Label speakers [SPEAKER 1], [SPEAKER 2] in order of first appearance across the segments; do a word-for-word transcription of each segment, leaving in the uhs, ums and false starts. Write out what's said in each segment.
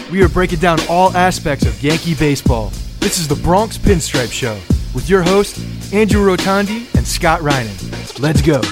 [SPEAKER 1] We are breaking down all aspects of Yankee baseball. This is the Bronx Pinstripe Show with your hosts, Andrew Rotondi and Scott Reinen. Let's go.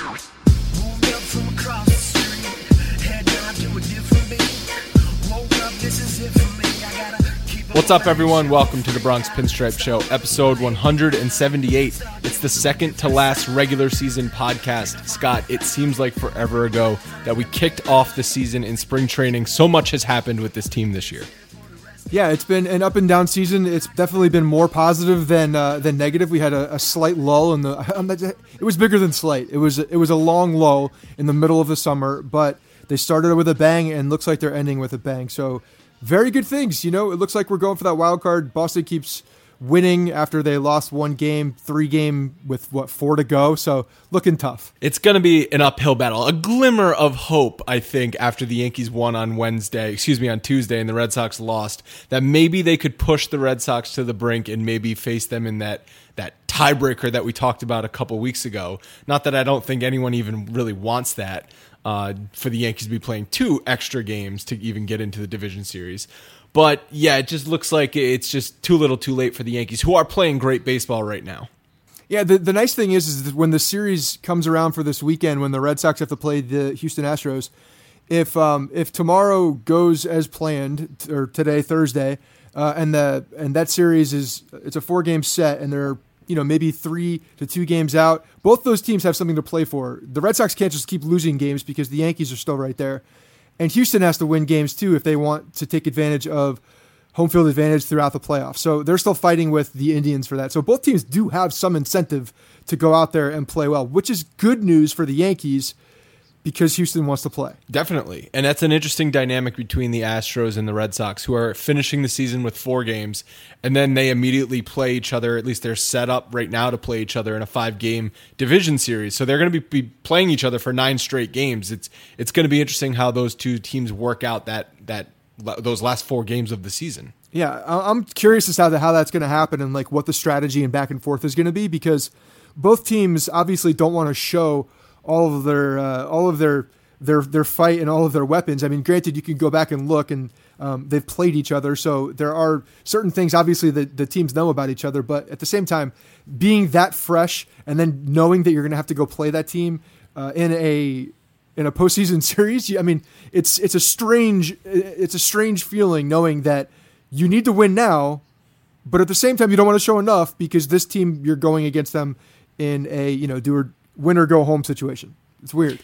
[SPEAKER 2] What's up, everyone? Welcome to the Bronx Pinstripe Show, episode one hundred seventy-eight. It's the second to last regular season podcast. Scott, it seems like forever ago that we kicked off the season in spring training. So much has happened with this team this year.
[SPEAKER 1] Yeah, it's been an up and down season. It's definitely been more positive than uh, than negative. We had a, a slight lull in the. It was bigger than slight. It was it was a long lull in the middle of the summer, but they started with a bang and looks like they're ending with a bang. So. Very good things. You know, it looks like we're going for that wild card. Boston keeps winning after they lost one game, three game with, what, four to go. So looking tough.
[SPEAKER 2] It's going to be an uphill battle. A glimmer of hope, I think, after the Yankees won on Wednesday, excuse me, on Tuesday, and the Red Sox lost, that maybe they could push the Red Sox to the brink and maybe face them in that that tiebreaker that we talked about a couple weeks ago. Not that I don't think anyone even really wants that. Uh, for the Yankees to be playing two extra games to even get into the division series. But yeah, it just looks like it's just too little too late for the Yankees, who are playing great baseball right now.
[SPEAKER 1] Yeah, the, the nice thing is, is that when the series comes around for this weekend, when the Red Sox have to play the Houston Astros, if um, if tomorrow goes as planned, or today, Thursday, uh, and the and that series is, it's a four-game set, and they're you know, maybe three to two games out. Both those teams have something to play for. The Red Sox can't just keep losing games because the Yankees are still right there. And Houston has to win games too if they want to take advantage of home field advantage throughout the playoffs. So they're still fighting with the Indians for that. So both teams do have some incentive to go out there and play well, which is good news for the Yankees because Houston wants to play.
[SPEAKER 2] Definitely. And that's an interesting dynamic between the Astros and the Red Sox, who are finishing the season with four games, and then they immediately play each other. At least they're set up right now to play each other in a five-game division series. So they're going to be, be playing each other for nine straight games. It's it's going to be interesting how those two teams work out that that those last four games of the season.
[SPEAKER 1] Yeah, I'm curious as to how that's going to happen and like what the strategy and back and forth is going to be, because both teams obviously don't want to show all of their uh, all of their their their fight and all of their weapons. I mean, granted, you can go back and look, and um, they've played each other, so there are certain things obviously that the teams know about each other. But at the same time, being that fresh and then knowing that you're going to have to go play that team uh, in a in a postseason series, I mean, it's it's a strange it's a strange feeling knowing that you need to win now, but at the same time you don't want to show enough because this team, you're going against them in a you know do or win or go home situation. It's weird.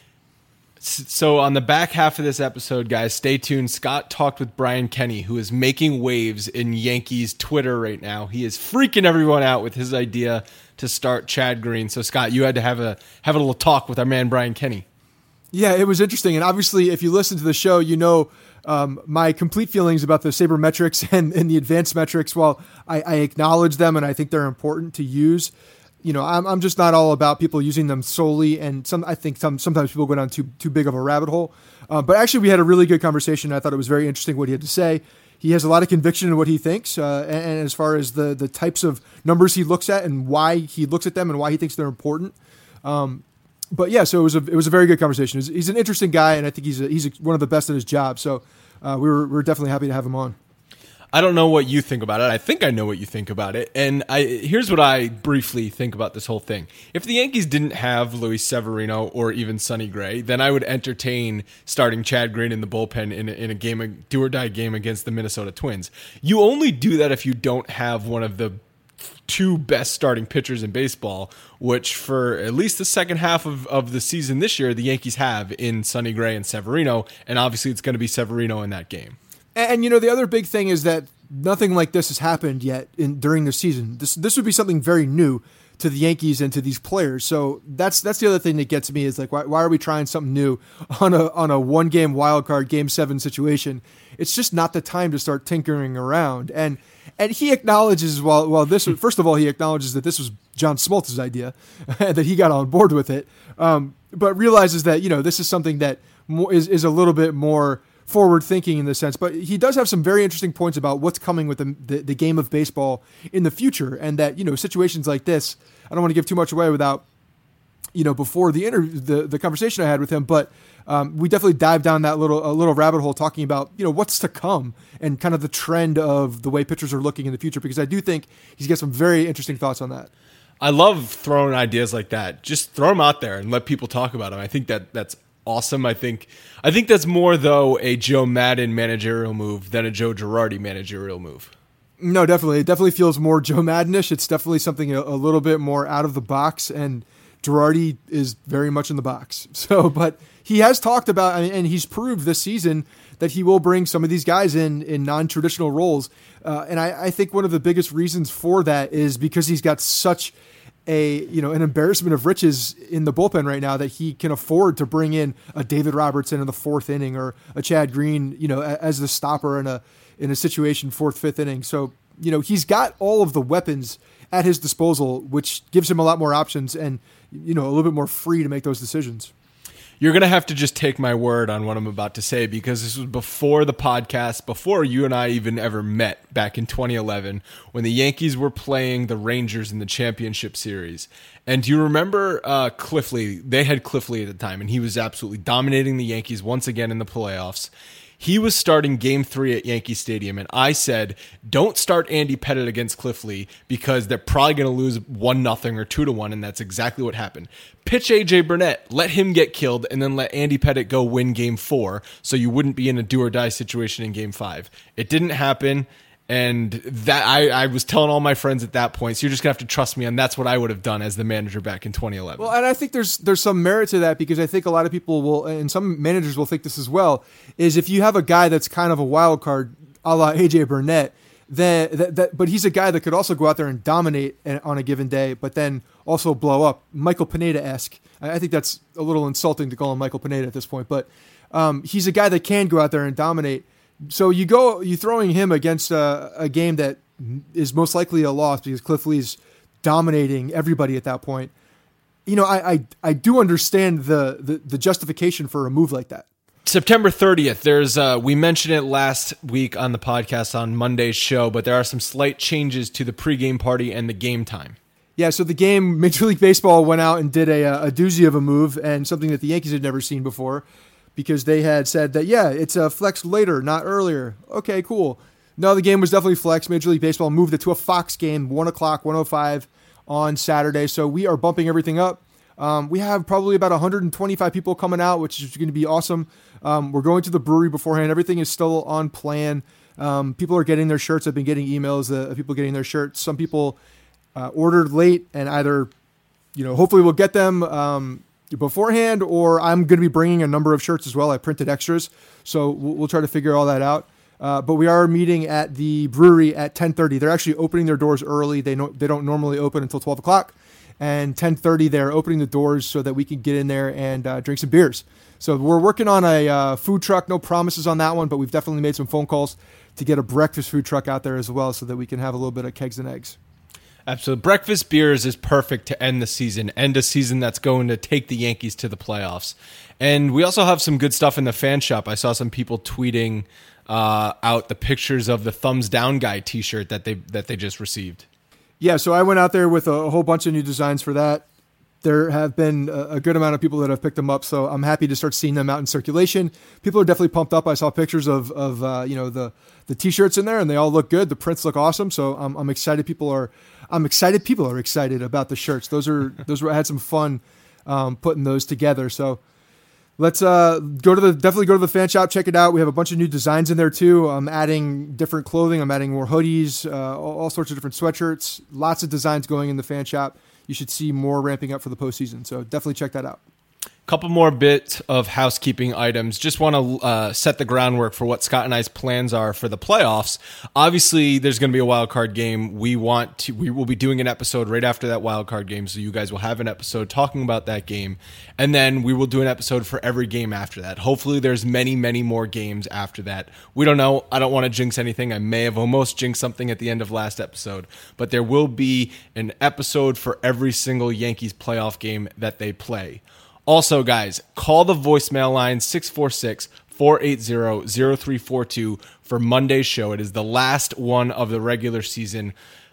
[SPEAKER 2] So on the back half of this episode, guys, stay tuned. Scott talked with Brian Kenny, who is making waves in Yankees Twitter right now. He is freaking everyone out with his idea to start Chad Green. So Scott, you had to have a have a little talk with our man Brian Kenny.
[SPEAKER 1] Yeah, it was interesting. And obviously, if you listen to the show, you know um, my complete feelings about the sabermetrics and, and the advanced metrics. While I, I acknowledge them and I think they're important to use, you know, I'm I'm just not all about people using them solely, and some I think some sometimes people go down too too big of a rabbit hole. Uh, but actually, we had a really good conversation. I thought it was very interesting what he had to say. He has a lot of conviction in what he thinks, uh, and, and as far as the the types of numbers he looks at and why he looks at them and why he thinks they're important. Um, but yeah, so it was a it was a very good conversation. He's, he's an interesting guy, and I think he's a, he's a, one of the best at his job. So uh, we were we were definitely happy to have him on.
[SPEAKER 2] I don't know what you think about it. I think I know what you think about it. And I here's what I briefly think about this whole thing. If the Yankees didn't have Luis Severino or even Sonny Gray, then I would entertain starting Chad Green in the bullpen in a, in a game, a do-or-die game against the Minnesota Twins. You only do that if you don't have one of the two best starting pitchers in baseball, which for at least the second half of, of the season this year, the Yankees have in Sonny Gray and Severino. And obviously it's going to be Severino in that game.
[SPEAKER 1] And, you know, the other big thing is that nothing like this has happened yet in during the season. This this would be something very new to the Yankees and to these players. So that's that's the other thing that gets me is like, why, why are we trying something new on a on a one game wild card game seven situation? It's just not the time to start tinkering around. And and he acknowledges while while this was, first of all, he acknowledges that this was John Smoltz's idea and that he got on board with it. Um, but realizes that you know this is something that more, is is a little bit more forward thinking in this sense, but he does have some very interesting points about what's coming with the, the the game of baseball in the future, and that you know situations like this. I don't want to give too much away without you know before the inter the the conversation I had with him, but um, we definitely dive down that little a little rabbit hole talking about, you know, what's to come and kind of the trend of the way pitchers are looking in the future, because I do think he's got some very interesting thoughts on that.
[SPEAKER 2] I love throwing ideas like that. Just throw them out there and let people talk about them. I think that that's awesome. I think I think that's more, though, a Joe Madden managerial move than a Joe Girardi managerial move.
[SPEAKER 1] No, definitely. It definitely feels more Joe Maddenish. It's definitely something a, a little bit more out of the box, and Girardi is very much in the box. So, but he has talked about, and he's proved this season that he will bring some of these guys in in non-traditional roles. Uh, and I, I think one of the biggest reasons for that is because he's got such a, you know, an embarrassment of riches in the bullpen right now that he can afford to bring in a David Robertson in the fourth inning, or a Chad Green, you know, as the stopper in a in a situation fourth, fifth inning. So, you know, he's got all of the weapons at his disposal, which gives him a lot more options and, you know, a little bit more free to make those decisions.
[SPEAKER 2] You're going to have to just take my word on what I'm about to say, because this was before the podcast, before you and I even ever met back in twenty eleven, when the Yankees were playing the Rangers in the championship series. And do you remember uh, Cliff Lee? They had Cliff Lee at the time, and he was absolutely dominating the Yankees once again in the playoffs. He was starting game three at Yankee Stadium, and I said, don't start Andy Pettitte against Cliff Lee, because they're probably going to lose one nothing or two to one, and that's exactly what happened. Pitch A J Burnett, let him get killed, and then let Andy Pettitte go win game four, so you wouldn't be in a do-or-die situation in game five. It didn't happen, and that I, I was telling all my friends at that point, so you're just going to have to trust me, and that's what I would have done as the manager back in twenty eleven.
[SPEAKER 1] Well, and I think there's there's some merit to that, because I think a lot of people will, and some managers will think this as well, is if you have a guy that's kind of a wild card, a la A J Burnett, then that, that but he's a guy that could also go out there and dominate on a given day, but then also blow up, Michael Pineda-esque. I think that's a little insulting to call him Michael Pineda at this point, but um, he's a guy that can go out there and dominate. So you go, you throwing him against a, a game that is most likely a loss because Cliff Lee's dominating everybody at that point. You know, I I, I do understand the, the the justification for a move like that.
[SPEAKER 2] September thirtieth, there's uh, we mentioned it last week on the podcast on Monday's show, but there are some slight changes to the pregame party and the game time.
[SPEAKER 1] Yeah, so the game, Major League Baseball went out and did a, a doozy of a move, and something that the Yankees had never seen before, because they had said that, yeah, it's a flex later, not earlier. Okay, cool. No, the game was definitely flexed. Major League Baseball moved it to a Fox game, one o'clock, one oh five on Saturday. So we are bumping everything up. Um, we have probably about one hundred twenty-five people coming out, which is going to be awesome. Um, we're going to the brewery beforehand. Everything is still on plan. Um, people are getting their shirts. I've been getting emails uh, of people getting their shirts. Some people uh, ordered late, and either, you know, hopefully we'll get them um, beforehand, or I'm going to be bringing a number of shirts as well. I printed extras, so we'll, we'll try to figure all that out. Uh, but we are meeting at the brewery at ten thirty. They're actually opening their doors early. They know they don't normally open until twelve o'clock. And ten thirty, they're opening the doors so that we can get in there and uh, drink some beers. So we're working on a uh, food truck. No promises on that one, but we've definitely made some phone calls to get a breakfast food truck out there as well, so that we can have a little bit of kegs and eggs.
[SPEAKER 2] Absolutely. Breakfast beers is perfect to end the season, end a season that's going to take the Yankees to the playoffs. And we also have some good stuff in the fan shop. I saw some people tweeting uh, out the pictures of the Thumbs Down Guy t-shirt that they that they just received.
[SPEAKER 1] Yeah, so I went out there with a whole bunch of new designs for that. There have been a good amount of people that have picked them up, so I'm happy to start seeing them out in circulation. People are definitely pumped up. I saw pictures of of uh, you know the the t-shirts in there, and they all look good. The prints look awesome, so I'm I'm excited. People are I'm excited. People are excited about the shirts. Those are those were I had some fun um, putting those together. So let's uh, go to the definitely go to the fan shop, check it out. We have a bunch of new designs in there too. I'm adding different clothing. I'm adding more hoodies, uh, all, all sorts of different sweatshirts. Lots of designs going in the fan shop. You should see more ramping up for the postseason. So definitely check that out.
[SPEAKER 2] Couple more bits of housekeeping items. Just want to uh, set the groundwork for what Scott and I's plans are for the playoffs. Obviously, there's going to be a wild card game. We want to. We will be doing an episode right after that wild card game, so you guys will have an episode talking about that game, and then we will do an episode for every game after that. Hopefully, there's many, many more games after that. We don't know. I don't want to jinx anything. I may have almost jinxed something at the end of last episode, but there will be an episode for every single Yankees playoff game that they play. Also, guys, call the voicemail line six four six, four eight zero, zero three four two for Monday's show. It is the last one of the regular season.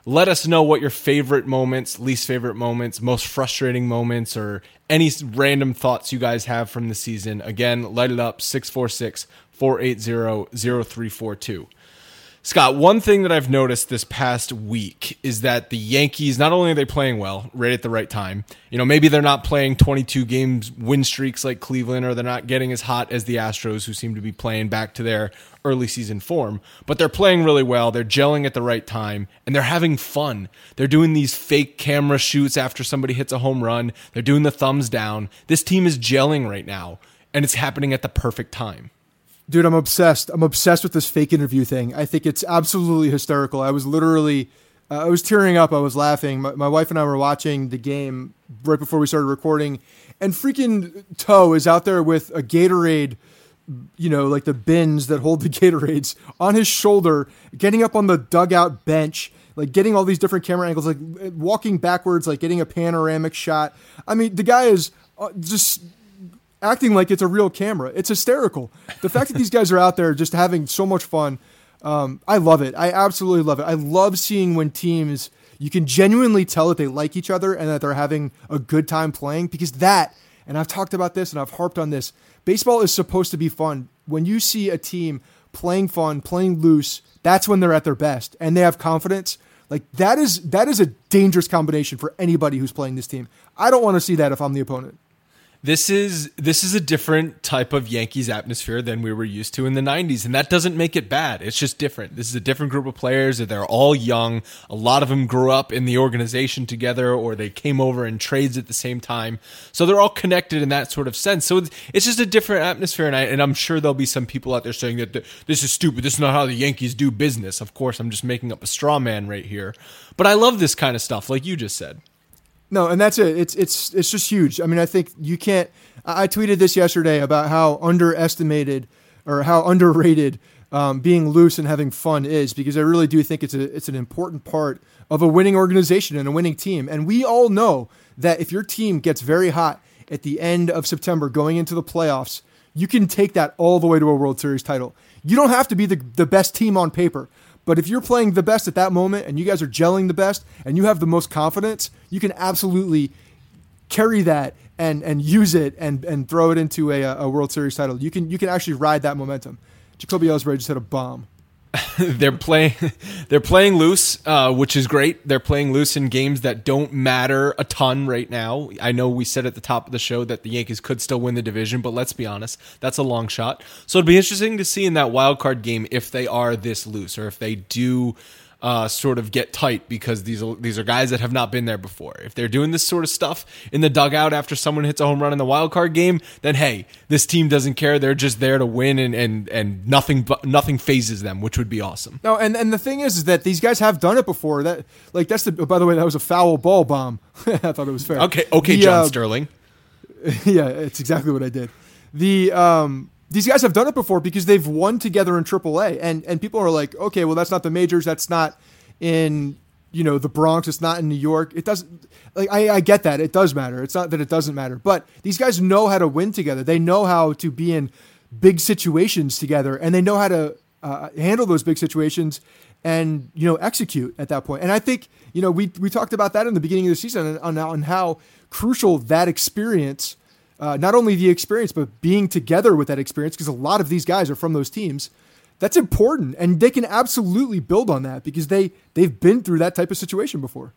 [SPEAKER 2] Let us know what your favorite moments, least favorite moments, most frustrating moments, or any random thoughts you guys have from the season. Again, light it up, six four six, four eight zero, zero three four two. Scott, one thing that I've noticed this past week is that the Yankees, not only are they playing well, right at the right time, you know, maybe they're not playing twenty-two games win streaks like Cleveland, or they're not getting as hot as the Astros, who seem to be playing back to their early season form, but they're playing really well. They're gelling at the right time, and they're having fun. They're doing these fake camera shoots after somebody hits a home run. They're doing the thumbs down. This team is gelling right now, and it's happening at the perfect time.
[SPEAKER 1] Dude, I'm obsessed. I'm obsessed with this fake interview thing. I think it's absolutely hysterical. I was literally, uh, I was tearing up. I was laughing. My, my wife and I were watching the game right before we started recording, and freaking Toe is out there with a Gatorade, you know, like the bins that hold the Gatorades on his shoulder, getting up on the dugout bench, like getting all these different camera angles, like walking backwards, like getting a panoramic shot. I mean, the guy is just acting like it's a real camera. It's hysterical. The fact that these guys are out there just having so much fun, um, I love it. I absolutely love it. I love seeing when teams, you can genuinely tell that they like each other and that they're having a good time playing, because that, and I've talked about this and I've harped on this, baseball is supposed to be fun. When you see a team playing fun, playing loose, that's when they're at their best and they have confidence. Like that is, that is a dangerous combination for anybody who's playing this team. I don't want to see that if I'm the opponent.
[SPEAKER 2] This is this is a different type of Yankees atmosphere than we were used to in the nineties, and that doesn't make it bad. It's just different. This is a different group of players. They're all young. A lot of them grew up in the organization together, or they came over in trades at the same time. So they're all connected in that sort of sense. So it's, it's just a different atmosphere, and, I, and I'm sure there'll be some people out there saying that this is stupid. This is not how the Yankees do business. Of course, I'm just making up a straw man right here. But I love this kind of stuff, like you just said.
[SPEAKER 1] No, and that's it. It's it's it's just huge. I mean, I think you can't. I tweeted this yesterday about how underestimated or how underrated um, being loose and having fun is, because I really do think it's a it's an important part of a winning organization and a winning team. And we all know that if your team gets very hot at the end of September going into the playoffs, you can take that all the way to a World Series title. You don't have to be the the best team on paper. But if you're playing the best at that moment and you guys are gelling the best and you have the most confidence, you can absolutely carry that and, and use it and, and throw it into a, a World Series title. You can you can actually ride that momentum. Jacoby Ellsbury just hit a bomb.
[SPEAKER 2] they're playing they're playing loose, uh, which is great. They're playing loose in games that don't matter a ton right now. I know we said at the top of the show that the Yankees could still win the division, but let's be honest, that's a long shot. So it'd be interesting to see in that wild card game if they are this loose, or if they do uh, sort of get tight, because these are, these are guys that have not been there before. If they're doing this sort of stuff in the dugout after someone hits a home run in the wild card game, then hey, this team doesn't care. They're just there to win, and and and nothing nothing phases them, which would be awesome.
[SPEAKER 1] No, and, and the thing is, is that these guys have done it before. That like that's the. By the way, that was a foul ball bomb. I thought it was fair.
[SPEAKER 2] Okay, okay,
[SPEAKER 1] the,
[SPEAKER 2] John
[SPEAKER 1] uh,
[SPEAKER 2] Sterling.
[SPEAKER 1] Yeah, it's exactly what I did. The um. These guys have done it before because they've won together in triple A, and and people are like, okay, well, that's not the majors, that's not in, you know, the Bronx, it's not in New York. It doesn't, like, I, I get that, it does matter. It's not that it doesn't matter, but these guys know how to win together. They know how to be in big situations together, and they know how to uh, handle those big situations and, you know, execute at that point. And I think, you know, we we talked about that in the beginning of the season on, on how crucial that experience. Uh, not only the experience, but being together with that experience, because a lot of these guys are from those teams. That's important, and they can absolutely build on that because they they've been through that type of situation before.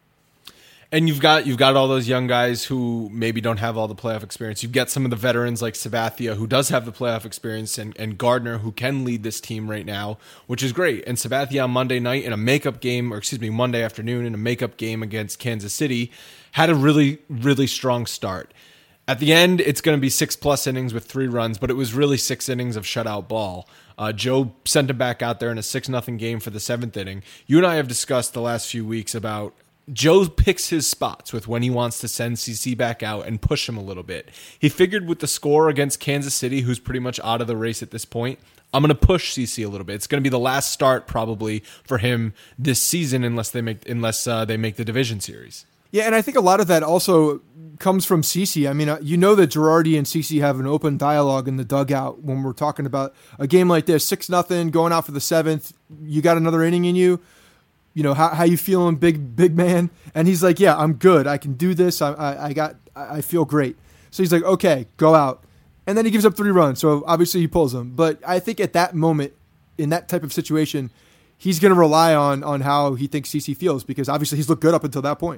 [SPEAKER 2] And you've got you've got all those young guys who maybe don't have all the playoff experience. You've got some of the veterans like Sabathia, who does have the playoff experience, and, and Gardner, who can lead this team right now, which is great. And Sabathia on Monday night in a makeup game, or excuse me, Monday afternoon in a makeup game against Kansas City, had a really, really strong start. At the end, it's going to be six-plus innings with three runs, but it was really six innings of shutout ball. Uh, Joe sent him back out there in a six nothing game for the seventh inning. You and I have discussed the last few weeks about Joe picks his spots with when he wants to send C C back out and push him a little bit. He figured with the score against Kansas City, who's pretty much out of the race at this point, I'm going to push C C a little bit. It's going to be the last start probably for him this season unless they make unless uh, they make the division series.
[SPEAKER 1] Yeah, and I think a lot of that also comes from CeCe. I mean, uh, you know that Girardi and CeCe have an open dialogue in the dugout when we're talking about a game like this, six nothing, going out for the seventh. You got another inning in you. you know, how how you feeling, big big man? And he's like, yeah, I'm good. I can do this. I I, I got I feel great. So he's like, okay, go out. And then he gives up three runs. So obviously he pulls them. But I think at that moment, in that type of situation, he's going to rely on on how he thinks C C feels, because obviously he's looked good up until that point.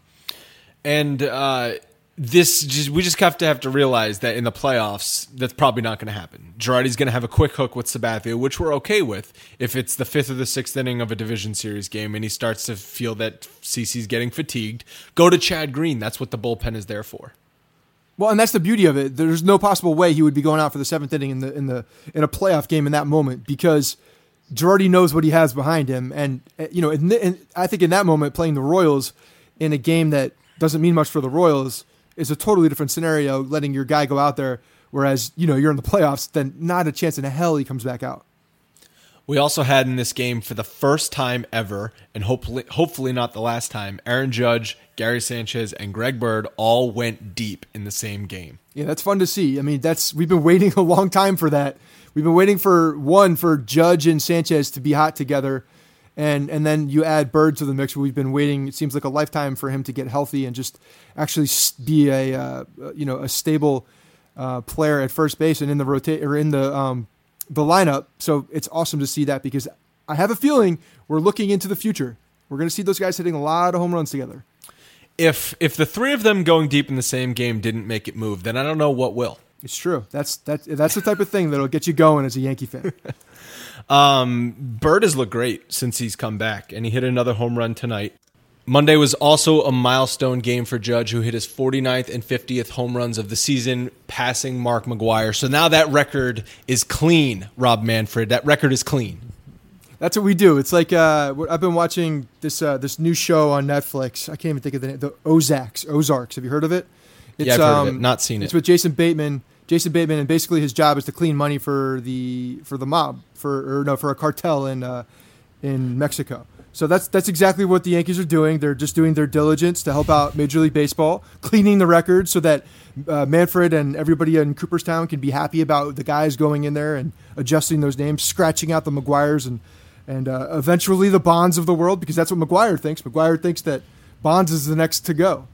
[SPEAKER 2] And uh, this just, we just have to have to realize that in the playoffs, that's probably not going to happen. Girardi's going to have a quick hook with Sabathia, which we're okay with if it's the fifth or the sixth inning of a division series game and he starts to feel that C C's getting fatigued. Go to Chad Green. That's what the bullpen is there for.
[SPEAKER 1] Well, and that's the beauty of it. There's no possible way he would be going out for the seventh inning in the in the in a playoff game in that moment, because Girardi knows what he has behind him. And you know, in, in, I think in that moment, playing the Royals in a game that doesn't mean much for the Royals is a totally different scenario. Letting your guy go out there, whereas you know you're in the playoffs, then not a chance in hell he comes back out.
[SPEAKER 2] We also had in this game, for the first time ever, and hopefully hopefully not the last time, Aaron Judge, Gary Sanchez, and Greg Bird all went deep in the same game.
[SPEAKER 1] Yeah, that's fun to see. I mean, that's we've been waiting a long time for that. We've been waiting for one for Judge and Sanchez to be hot together, and and then you add Bird to the mix. We've been waiting. It seems like a lifetime for him to get healthy and just actually be a uh, you know a stable uh, player at first base and in the rotate or in the um, the lineup. So it's awesome to see that, because I have a feeling we're looking into the future. We're going to see those guys hitting a lot of home runs together.
[SPEAKER 2] If if the three of them going deep in the same game didn't make it move, then I don't know what will.
[SPEAKER 1] It's true. That's that. That's the type of thing that'll get you going as a Yankee fan.
[SPEAKER 2] um, Bird has looked great since he's come back, and he hit another home run tonight. Monday was also a milestone game for Judge, who hit his forty-ninth and fiftieth home runs of the season, passing Mark McGwire. So now that record is clean, Rob Manfred. That record is clean. That's
[SPEAKER 1] what we do. It's like uh, I've been watching this uh, this new show on Netflix. I can't even think of the name. The Ozarks. Ozarks. Have you heard of it? It's,
[SPEAKER 2] yeah, I've heard
[SPEAKER 1] um,
[SPEAKER 2] of it. Not seen it.
[SPEAKER 1] It's with Jason Bateman. Jason Bateman, and basically his job is to clean money for the for the mob for or no for a cartel in uh, in Mexico. So that's that's exactly what the Yankees are doing. They're just doing their diligence to help out Major League Baseball, cleaning the record so that uh, Manfred and everybody in Cooperstown can be happy about the guys going in there and adjusting those names, scratching out the McGwires and and uh, eventually the Bonds of the world, because that's what McGwire thinks. McGwire thinks that Bonds is the next to go.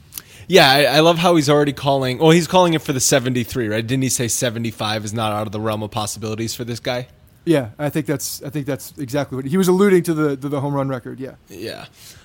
[SPEAKER 2] Yeah, I, I love how he's already calling. Well, he's calling it for the seventy-three, right? Didn't he say seventy-five is not out of the realm of possibilities for this guy?
[SPEAKER 1] Yeah, I think that's I think that's exactly what he was alluding to the to the home run record. Yeah,
[SPEAKER 2] yeah.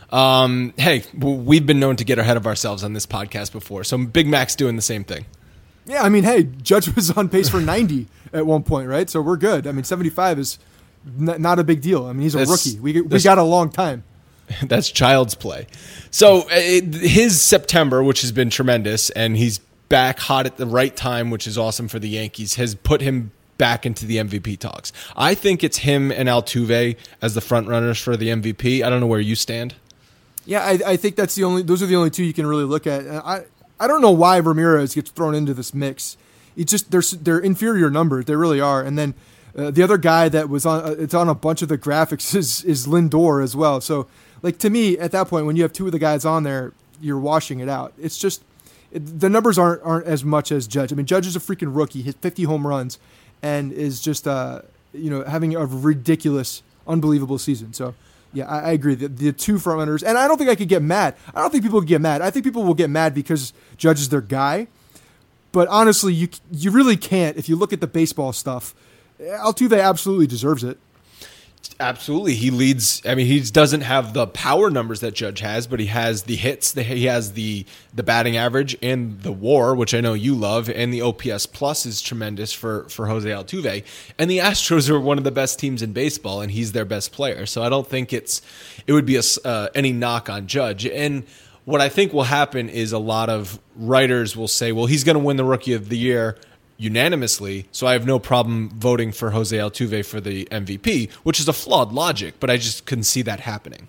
[SPEAKER 2] Um, hey, we've been known to get ahead of ourselves on this podcast before, so Big Mac's doing the same thing.
[SPEAKER 1] Yeah, I mean, hey, Judge was on pace for ninety at one point, right? So we're good. I mean, seventy-five is n- not a big deal. I mean, he's a that's, rookie. We we got a long time.
[SPEAKER 2] That's child's play. So it, his September, which has been tremendous, and he's back hot at the right time, which is awesome for the Yankees, has put him back into the M V P talks. I think it's him and Altuve as the front runners for the M V P. I don't know where you stand.
[SPEAKER 1] Yeah, I, I think that's the only. Those are the only two you can really look at. I I don't know why Ramirez gets thrown into this mix. It's just they're they're inferior numbers. They really are. And then uh, the other guy that was on uh, it's on a bunch of the graphics is is Lindor as well. So like to me at that point when you have two of the guys on there, you're washing it out. It's just it, the numbers aren't aren't as much as Judge. I mean, Judge is a freaking rookie. Hit fifty home runs. And is just uh, you know having a ridiculous, unbelievable season. So, yeah, I, I agree. The, the two front runners, and I don't think I could get mad. I don't think people would get mad. I think people will get mad because Judge is their guy. But honestly, you you really can't if you look at the baseball stuff. Altuve absolutely deserves it.
[SPEAKER 2] Absolutely. He leads. I mean, he doesn't have the power numbers that Judge has, but he has the hits. The, he has the the batting average and the WAR, which I know you love, and the O P S plus is tremendous for, for Jose Altuve. And the Astros are one of the best teams in baseball, and he's their best player. So I don't think it's it would be a, uh, any knock on Judge. And what I think will happen is a lot of writers will say, well, he's going to win the Rookie of the Year unanimously, so I have no problem voting for Jose Altuve for the M V P, which is a flawed logic, but I just couldn't see that happening.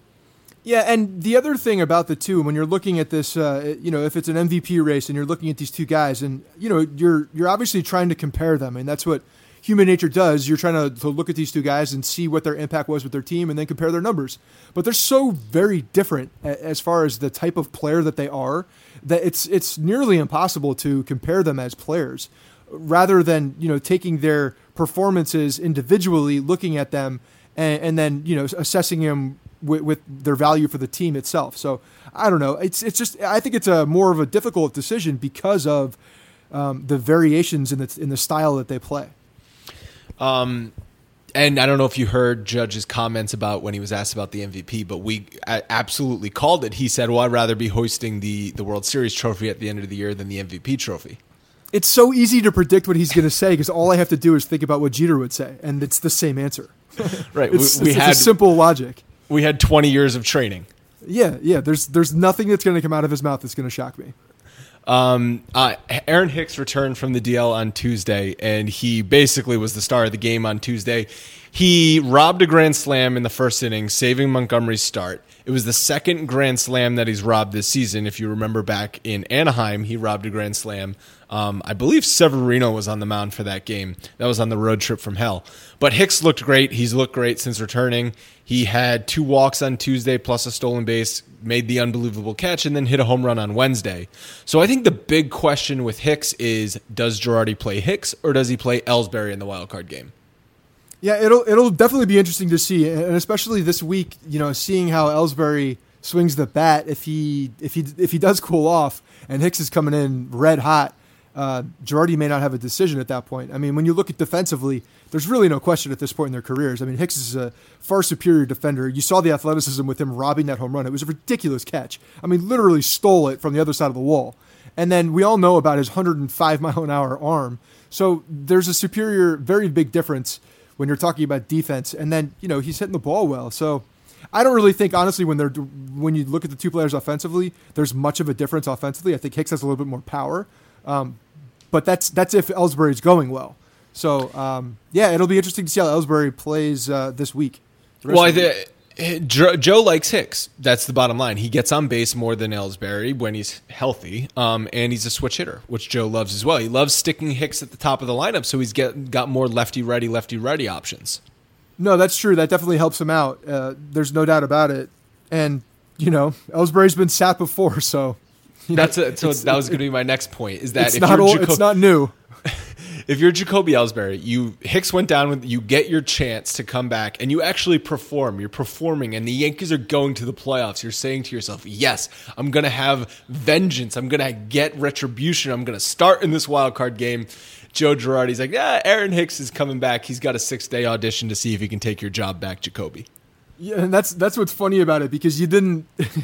[SPEAKER 1] Yeah, and the other thing about the two, when you're looking at this, uh, you know, if it's an M V P race and you're looking at these two guys, and you know, you're you're obviously trying to compare them, and that's what human nature does. You're trying to, to look at these two guys and see what their impact was with their team, and then compare their numbers. But they're so very different as far as the type of player that they are, that it's it's nearly impossible to compare them as players, rather than you know taking their performances individually, looking at them, and, and then you know assessing them with, with their value for the team itself. So I don't know. It's it's just I think it's a more of a difficult decision because of um, the variations in the in the style that they play.
[SPEAKER 2] Um. And I don't know if you heard Judge's comments about when he was asked about the M V P, but we absolutely called it. He said, well, I'd rather be hoisting the, the World Series trophy at the end of the year than the M V P trophy.
[SPEAKER 1] It's so easy to predict what he's going to say because all I have to do is think about what Jeter would say, and it's the same answer.
[SPEAKER 2] Right.
[SPEAKER 1] it's,
[SPEAKER 2] we, we
[SPEAKER 1] it's,
[SPEAKER 2] had
[SPEAKER 1] it's a simple logic.
[SPEAKER 2] We had twenty years of training.
[SPEAKER 1] Yeah, yeah. There's there's nothing that's going to come out of his mouth that's going to shock me.
[SPEAKER 2] Um, uh, Aaron Hicks returned from the D L on Tuesday, and he basically was the star of the game on Tuesday. He robbed a grand slam in the first inning, saving Montgomery's start. It was the second grand slam that he's robbed this season. If you remember back in Anaheim, he robbed a grand slam. Um, I believe Severino was on the mound for that game. That was on the road trip from hell. But Hicks looked great. He's looked great since returning. He had two walks on Tuesday plus a stolen base, made the unbelievable catch, and then hit a home run on Wednesday. So I think the big question with Hicks is, does Girardi play Hicks or does he play Ellsbury in the wild card game?
[SPEAKER 1] Yeah, it'll it'll definitely be interesting to see, and especially this week, you know, seeing how Ellsbury swings the bat. If he if he if he does cool off and Hicks is coming in red hot, uh, Girardi may not have a decision at that point. I mean, when you look at defensively, there's really no question at this point in their careers. I mean, Hicks is a far superior defender. You saw the athleticism with him robbing that home run. It was a ridiculous catch. I mean, literally stole it from the other side of the wall. And then we all know about his one hundred five mile an hour arm. So there's a superior, very big difference when you're talking about defense. And then, you know, he's hitting the ball well. So I don't really think, honestly, when they're when you look at the two players offensively, there's much of a difference offensively. I think Hicks has a little bit more power. Um, but that's that's if Ellsbury's going well. So, um, yeah, it'll be interesting to see how Ellsbury plays uh, this week.
[SPEAKER 2] Well, I th- Joe, Joe likes Hicks. That's the bottom line. He gets on base more than Ellsbury when he's healthy, um, and he's a switch hitter, which Joe loves as well. He loves sticking Hicks at the top of the lineup, so he's get, got more lefty-righty, lefty-righty options.
[SPEAKER 1] No, that's true. That definitely helps him out. Uh, there's no doubt about it. And, you know, Ellsbury's been sat before, so...
[SPEAKER 2] That's a, so that was going to be my next point, is that
[SPEAKER 1] it's
[SPEAKER 2] if
[SPEAKER 1] not
[SPEAKER 2] you're
[SPEAKER 1] old,
[SPEAKER 2] Jaco-
[SPEAKER 1] it's not new.
[SPEAKER 2] If you're Jacoby Ellsbury, you Hicks went down with you get your chance to come back and you actually perform. You're performing and the Yankees are going to the playoffs. You're saying to yourself, yes, I'm going to have vengeance. I'm going to get retribution. I'm going to start in this wild card game. Joe Girardi's like, yeah, Aaron Hicks is coming back. He's got a six-day audition to see if he can take your job back, Jacoby.
[SPEAKER 1] Yeah, and that's that's what's funny about it because you didn't,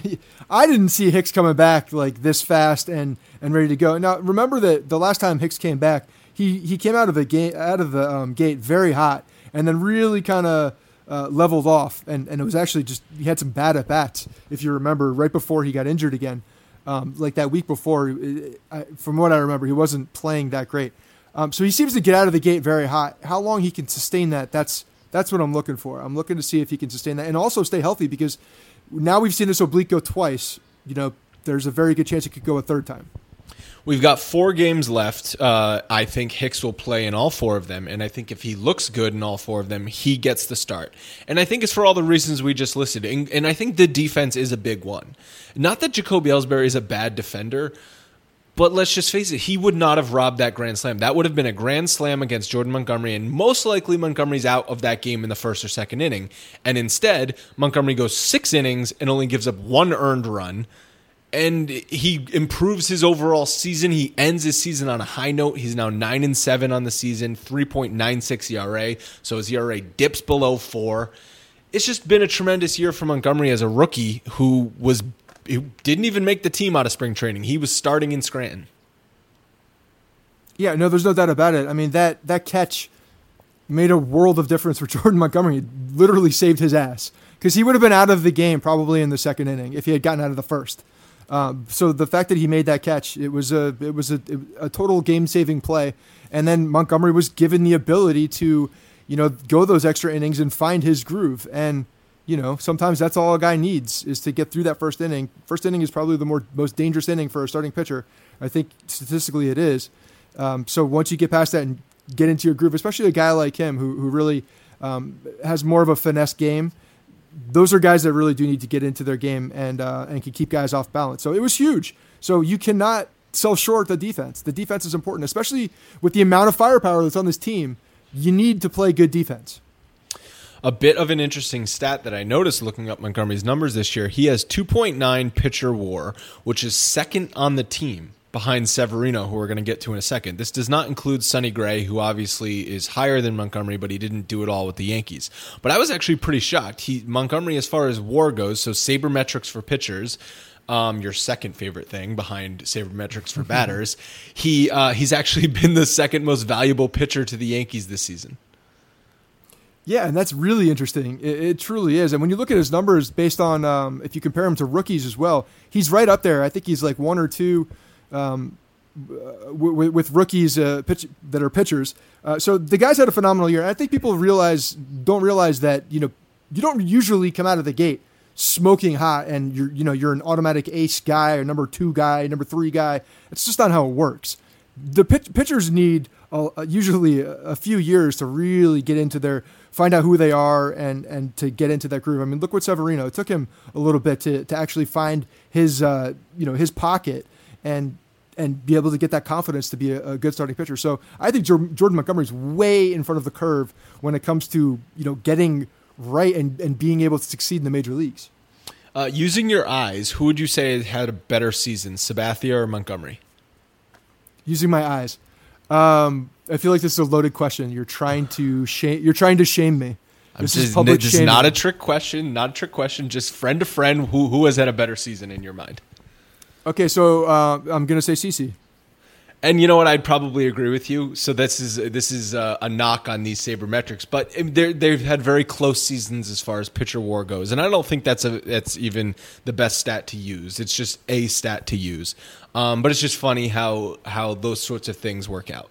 [SPEAKER 1] I didn't see Hicks coming back like this fast and, and ready to go. Now remember that the last time Hicks came back, he he came out of the gate out of the um, gate very hot and then really kind of uh, leveled off and, and it was actually just he had some bad at bats if you remember right before he got injured again, um, like that week before. It, I, from what I remember, he wasn't playing that great. Um, so he seems to get out of the gate very hot. How long he can sustain that? That's That's what I'm looking for. I'm looking to see if he can sustain that and also stay healthy because now we've seen this oblique go twice. You know, there's a very good chance it could go a third time.
[SPEAKER 2] We've got four games left. Uh, I think Hicks will play in all four of them, and I think if he looks good in all four of them, he gets the start. And I think it's for all the reasons we just listed. And, and I think the defense is a big one. Not that Jacoby Ellsbury is a bad defender, but let's just face it, he would not have robbed that grand slam. That would have been a grand slam against Jordan Montgomery, and most likely Montgomery's out of that game in the first or second inning. And instead, Montgomery goes six innings and only gives up one earned run. And he improves his overall season. He ends his season on a high note. He's now nine and seven on the season, three point nine six E R A. So his E R A dips below four. It's just been a tremendous year for Montgomery as a rookie who was who didn't even make the team out of spring training. He was starting in Scranton.
[SPEAKER 1] Yeah, no, there's no doubt about it. I mean, that that catch made a world of difference for Jordan Montgomery. It literally saved his ass because he would have been out of the game probably in the second inning if he had gotten out of the first. Um, so the fact that he made that catch, it was a it was a, a total game-saving play. And then Montgomery was given the ability to, you know, go those extra innings and find his groove. And, you know, sometimes that's all a guy needs is to get through that first inning. First inning is probably the more most dangerous inning for a starting pitcher. I think statistically it is. Um, so once you get past that and get into your groove, especially a guy like him who who really um, has more of a finesse game, those are guys that really do need to get into their game and uh, and can keep guys off balance. So it was huge. So you cannot sell short the defense. The defense is important, especially with the amount of firepower that's on this team. You need to play good defense.
[SPEAKER 2] a bit of an interesting stat that I noticed looking up Montgomery's numbers this year. He has two point nine pitcher WAR, which is second on the team behind Severino, who we're going to get to in a second. This does not include Sonny Gray, who obviously is higher than Montgomery, but he didn't do it all with the Yankees. But I was actually pretty shocked. He Montgomery, as far as WAR goes, so sabermetrics for pitchers, um, your second favorite thing behind sabermetrics for batters, he uh, he's actually been the second most valuable pitcher to the Yankees this season.
[SPEAKER 1] Yeah, and that's really interesting. It, it truly is. And when you look at his numbers based on, um, if you compare him to rookies as well, he's right up there. I think he's like one or two Um, w- with rookies uh, pitch, that are pitchers. Uh, so the guy's had a phenomenal year. I think people realize don't realize that, you know, you don't usually come out of the gate smoking hot and you're, you know, you're an automatic ace guy or number two guy, number three guy. It's just not how it works. The pitch, pitchers need a, a, usually a, a few years to really get into their, find out who they are and, and to get into that groove. I mean, look what Severino, it took him a little bit to, to actually find his, uh, you know, his pocket and and be able to get that confidence to be a, a good starting pitcher. So I think Jordan Montgomery is way in front of the curve when it comes to, you know, getting right and, and being able to succeed in the major leagues.
[SPEAKER 2] Uh, using your eyes, who would you say had a better season, Sabathia or Montgomery?
[SPEAKER 1] Using my eyes. Um, I feel like this is a loaded question. You're trying to shame, you're trying to shame me. This
[SPEAKER 2] just,
[SPEAKER 1] is public
[SPEAKER 2] This is
[SPEAKER 1] shaming.
[SPEAKER 2] not a trick question, not a trick question, just friend to friend, who, who has had a better season in your mind?
[SPEAKER 1] Okay, so uh, I'm going to say CeCe.
[SPEAKER 2] And you know what? I'd probably agree with you. So this is this is a, a knock on these sabermetrics, but they've had very close seasons as far as pitcher WAR goes, and I don't think that's a that's even the best stat to use. It's just a stat to use, um, but it's just funny how how those sorts of things work out.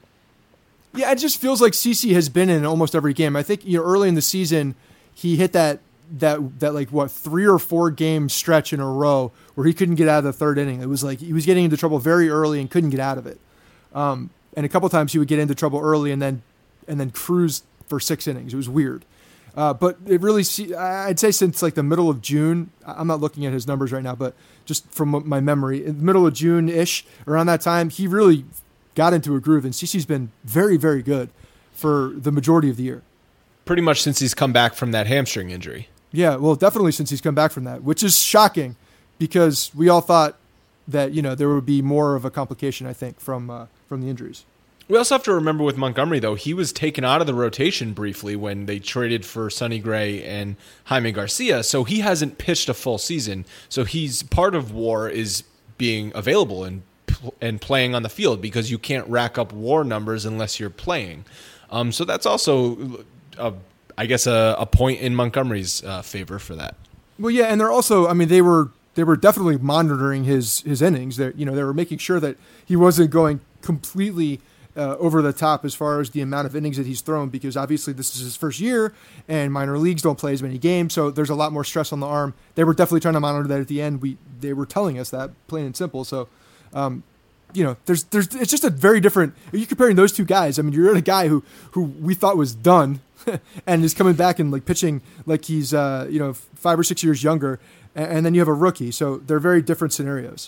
[SPEAKER 1] Yeah, it just feels like CeCe has been in almost every game. I think, you know, early in the season he hit that that that like what three or four game stretch in a row where he couldn't get out of the third inning. It was like he was getting into trouble very early and couldn't get out of it. Um, and a couple times he would get into trouble early and then and then cruise for six innings. It was weird. Uh, but it really, I'd say since like the middle of June, I'm not looking at his numbers right now, but just from my memory, in the middle of June-ish, around that time, he really got into a groove. And CeCe's been very, very good for the majority of the year.
[SPEAKER 2] Pretty much since he's come back from that hamstring injury.
[SPEAKER 1] Yeah, well, definitely since he's come back from that, which is shocking because we all thought that, you know, there would be more of a complication, I think, from uh, from the injuries.
[SPEAKER 2] We also have to remember with Montgomery, though, he was taken out of the rotation briefly when they traded for Sonny Gray and Jaime Garcia, so he hasn't pitched a full season. So he's part of WAR is being available and and playing on the field because you can't rack up WAR numbers unless you're playing. Um, so that's also a I guess a, a point in Montgomery's uh, favor for that.
[SPEAKER 1] Well, yeah, and they're also, I mean, they were they were definitely monitoring his his innings. They, you know, they were making sure that he wasn't going completely uh, over the top as far as the amount of innings that he's thrown, because obviously this is his first year, and minor leagues don't play as many games, so there's a lot more stress on the arm. They were definitely trying to monitor that at the end. We they were telling us that, plain and simple. So, um, you know, there's there's it's just a very different. Are you comparing those two guys? I mean, you're a guy who who we thought was done. And is coming back and like pitching like he's uh, you know five or six years younger, and, and then you have a rookie. So they're very different scenarios.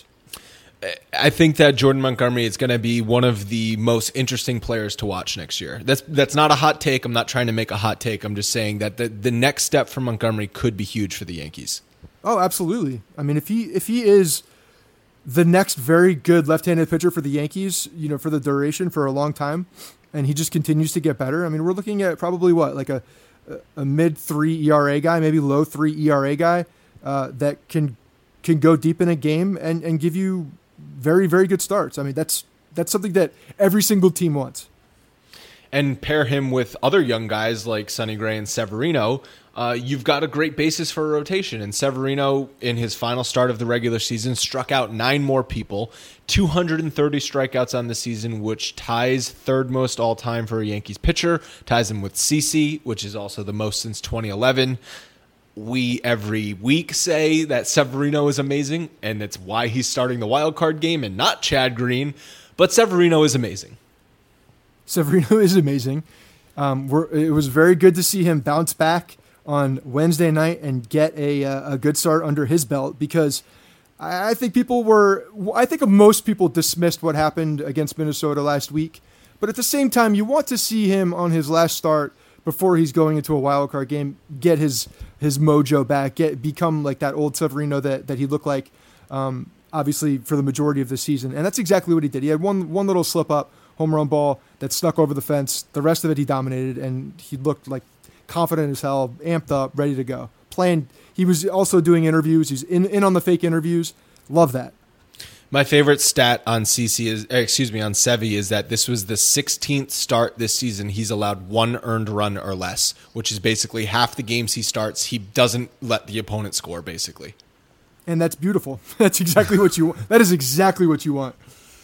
[SPEAKER 2] I think that Jordan Montgomery is going to be one of the most interesting players to watch next year. That's that's not a hot take. I'm not trying to make a hot take. I'm just saying that the the next step for Montgomery could be huge for the Yankees.
[SPEAKER 1] Oh, absolutely. I mean, if he if he is the next very good left-handed pitcher for the Yankees, you know, for the duration for a long time, and he just continues to get better. I mean, we're looking at probably what, like a a mid three E R A guy, maybe low three E R A guy uh, that can can go deep in a game and, and give you very, very good starts. I mean, that's that's something that every single team wants.
[SPEAKER 2] And pair him with other young guys like Sonny Gray and Severino, uh, you've got a great basis for a rotation. And Severino, in his final start of the regular season, struck out nine more people, two hundred thirty strikeouts on the season, which ties third most all-time for a Yankees pitcher, ties him with CeCe, which is also the most since twenty eleven. We every week say that Severino is amazing, and it's why he's starting the wild card game and not Chad Green, but Severino is amazing.
[SPEAKER 1] Severino is amazing. Um, we're, it was very good to see him bounce back on Wednesday night and get a a good start under his belt, because I think people were, I think most people dismissed what happened against Minnesota last week. But at the same time, you want to see him on his last start before he's going into a wild card game, get his his mojo back, get become like that old Severino that, that he looked like, um, obviously for the majority of the season. And that's exactly what he did. He had one one little slip up, home run ball that snuck over the fence. The rest of it he dominated, and he looked like confident as hell, amped up, ready to go. Playing, he was also doing interviews. He's in, in on the fake interviews. Love that.
[SPEAKER 2] My favorite stat on C C is, excuse me, on Sevy is that this was the sixteenth start this season he's allowed one earned run or less, which is basically half the games he starts, he doesn't let the opponent score, basically.
[SPEAKER 1] And that's beautiful. That's exactly what you want. That is exactly what you want.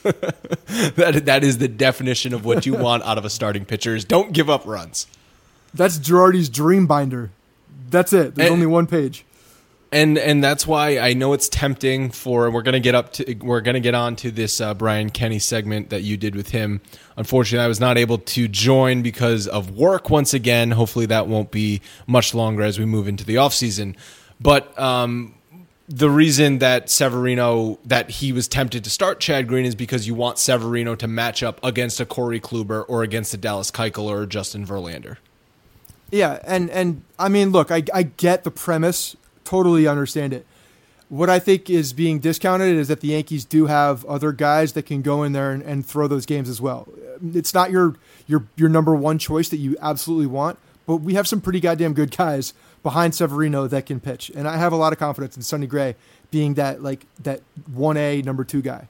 [SPEAKER 2] that that is the definition of what you want out of a starting pitcher is don't give up runs.
[SPEAKER 1] That's Girardi's dream binder. That's it. There's and, only one page.
[SPEAKER 2] And and that's why I know it's tempting for we're gonna get up to we're gonna get on to this uh, Brian Kenny segment that you did with him. Unfortunately, I was not able to join because of work once again. Hopefully, that won't be much longer as we move into the off season. But um, the reason that Severino that he was tempted to start Chad Green is because you want Severino to match up against a Corey Kluber or against a Dallas Keuchel or Justin Verlander.
[SPEAKER 1] Yeah, and and I mean, look, I I get the premise. Totally understand it. What I think is being discounted is that the Yankees do have other guys that can go in there and, and throw those games as well. It's not your your your number one choice that you absolutely want, but we have some pretty goddamn good guys behind Severino that can pitch, and I have a lot of confidence in Sonny Gray being that like that one A number two guy.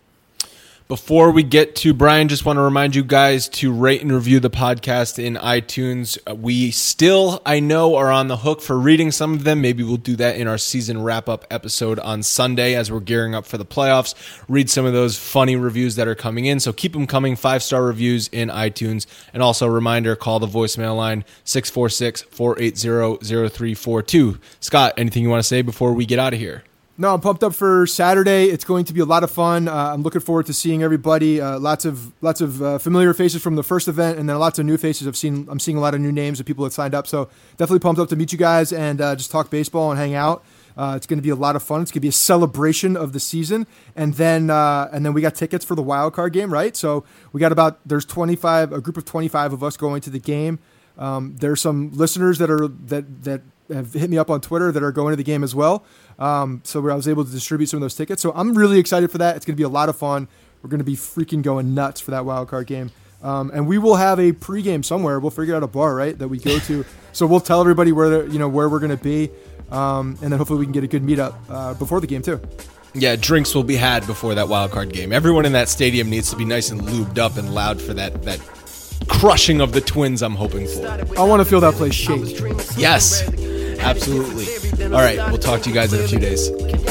[SPEAKER 2] Before we get to Brian, just want to remind you guys to rate and review the podcast in iTunes. We still, I know, are on the hook for reading some of them. Maybe we'll do that in our season wrap-up episode on Sunday as we're gearing up for the playoffs. Read some of those funny reviews that are coming in. So keep them coming, five-star reviews in iTunes. And also a reminder, call the voicemail line, six four six, four eight zero, zero three four two. Scott, anything you want to say before we get out of here?
[SPEAKER 1] No, I'm pumped up for Saturday. It's going to be a lot of fun. Uh, I'm looking forward to seeing everybody. Uh, lots of lots of uh, familiar faces from the first event, and then lots of new faces. I've seen. I'm seeing a lot of new names of people that signed up. So definitely pumped up to meet you guys and uh, just talk baseball and hang out. Uh, it's going to be a lot of fun. It's going to be a celebration of the season, and then uh, and then we got tickets for the wild card game, right? So we got about there's twenty-five, a group of twenty-five of us going to the game. Um, there's some listeners that are that that have hit me up on Twitter that are going to the game as well. Um, so where I was able to distribute some of those tickets. So I'm really excited for that. It's going to be a lot of fun. We're going to be freaking going nuts for that wild card game. Um, and we will have a pregame somewhere. We'll figure out a bar, right, that we go to. So we'll tell everybody where you know where we're going to be, um, and then hopefully we can get a good meetup uh, before the game too.
[SPEAKER 2] Yeah, drinks will be had before that wild card game. Everyone in that stadium needs to be nice and lubed up and loud for that that crushing of the Twins I'm hoping for.
[SPEAKER 1] I want to feel that place shake.
[SPEAKER 2] Yes, absolutely. All right, we'll talk to you guys in a few days.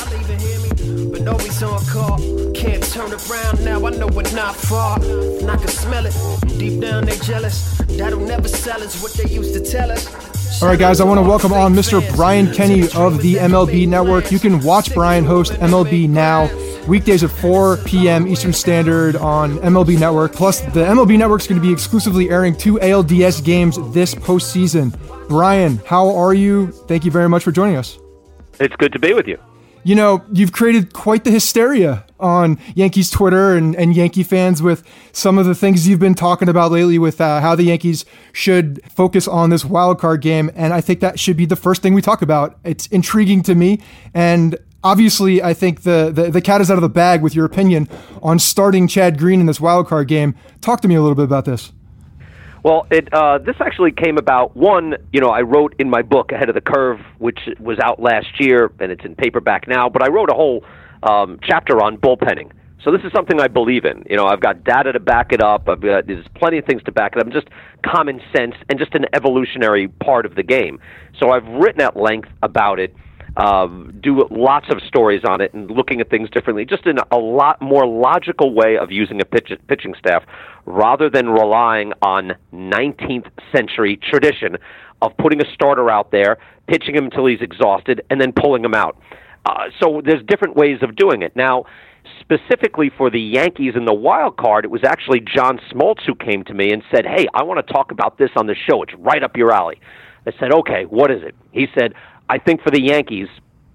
[SPEAKER 2] Can't turn around now, I know we're not far. And I can smell it. Deep down they jealous. That'll never sell us what they used to tell us.
[SPEAKER 1] All right, guys, I want to welcome on Mister Brian Kenny of the M L B Network. You can watch Brian host M L B Now weekdays at four p.m. Eastern Standard on M L B Network. Plus, the M L B Network is going to be exclusively airing two A L D S games this postseason. Brian, how are you? Thank you very much for joining us.
[SPEAKER 3] It's good to be with you.
[SPEAKER 1] You know, you've created quite the hysteria on Yankees Twitter and, and Yankee fans with some of the things you've been talking about lately with uh, how the Yankees should focus on this wild card game. And I think that should be the first thing we talk about. It's intriguing to me. And obviously, I think the, the, the cat is out of the bag with your opinion on starting Chad Green in this wild card game. Talk to me a little bit about this.
[SPEAKER 3] Well, it uh, this actually came about, one, you know, I wrote in my book, Ahead of the Curve, which was out last year, and it's in paperback now, but I wrote a whole um, chapter on bullpenning. So this is something I believe in. You know, I've got data to back it up. I've got, there's plenty of things to back it up, just common sense and just an evolutionary part of the game. So I've written at length about it, uh, do lots of stories on it, and looking at things differently, just in a lot more logical way of using a pitch, pitching staff, rather than relying on nineteenth century tradition of putting a starter out there, pitching him until he's exhausted, and then pulling him out. Uh, so there's different ways of doing it. Now, specifically for the Yankees in the wild card, it was actually John Smoltz who came to me and said, hey, I want to talk about this on the show. It's right up your alley. I said, okay, what is it? He said, I think for the Yankees,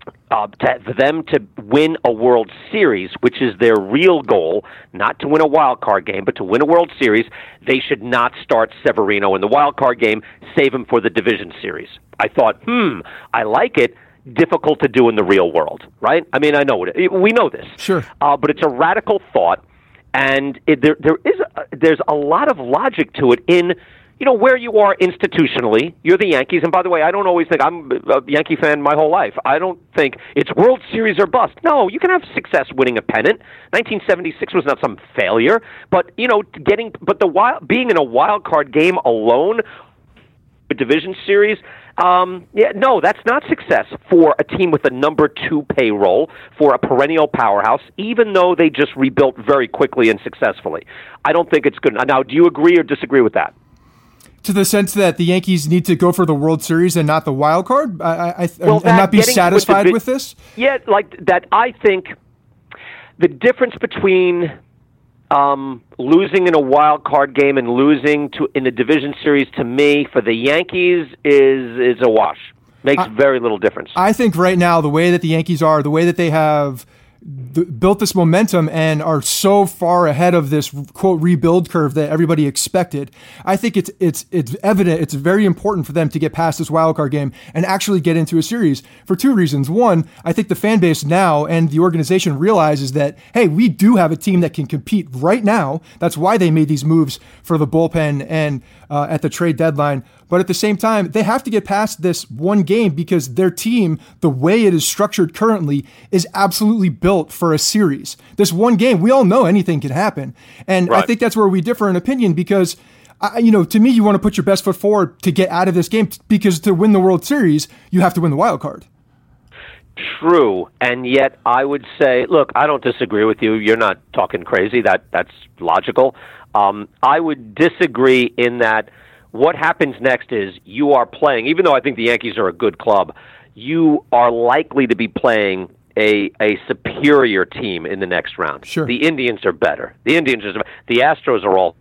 [SPEAKER 3] Uh, to, for them to win a World Series, which is their real goal, not to win a wild card game, but to win a World Series, they should not start Severino in the wild card game, save him for the division series. I thought, hmm, I like it. Difficult to do in the real world, right? I mean, I know it. We know this.
[SPEAKER 1] Sure.
[SPEAKER 3] Uh, but it's a radical thought, and it, there there is a, there's a lot of logic to it in, you know, where you are institutionally. You're the Yankees, and by the way, I don't always think I'm a Yankee fan my whole life. I don't think it's World Series or bust. No, you can have success winning a pennant. nineteen seventy-six was not some failure, but you know, getting but the wild being in a wild card game alone, a division series. Um, yeah, no, that's not success for a team with a number two payroll, for a perennial powerhouse, even though they just rebuilt very quickly and successfully. I don't think it's good. Now, do you agree or disagree with that?
[SPEAKER 1] To the sense that the Yankees need to go for the World Series and not the wild card, I, I,
[SPEAKER 3] well,
[SPEAKER 1] and not be satisfied with,
[SPEAKER 3] with
[SPEAKER 1] this?
[SPEAKER 3] Yeah, like that. I think the difference between um, losing in a wild card game and losing to in the division series, to me, for the Yankees, is is a wash. Makes I, very little difference.
[SPEAKER 1] I think right now, the way that the Yankees are, the way that they have th- built this momentum and are so far ahead of this quote rebuild curve that everybody expected, I think it's it's it's evident, it's very important for them to get past this wild card game and actually get into a series for two reasons. One, I think the fan base now and the organization realizes that, hey, we do have a team that can compete right now. That's why they made these moves for the bullpen and uh, at the trade deadline. But at the same time, they have to get past this one game because their team, the way it is structured currently, is absolutely built for a series. This one game, we all know anything can happen. And right. I think that's where we differ in opinion because, I, you know, to me, you want to put your best foot forward to get out of this game because to win the World Series, you have to win the wild card.
[SPEAKER 3] True, and yet I would say, look, I don't disagree with you. You're not talking crazy. That That's logical. Um, I would disagree in that what happens next is you are playing, even though I think the Yankees are a good club, you are likely to be playing a a superior team in the next round.
[SPEAKER 1] Sure.
[SPEAKER 3] The Indians are better. The Indians are the Astros are all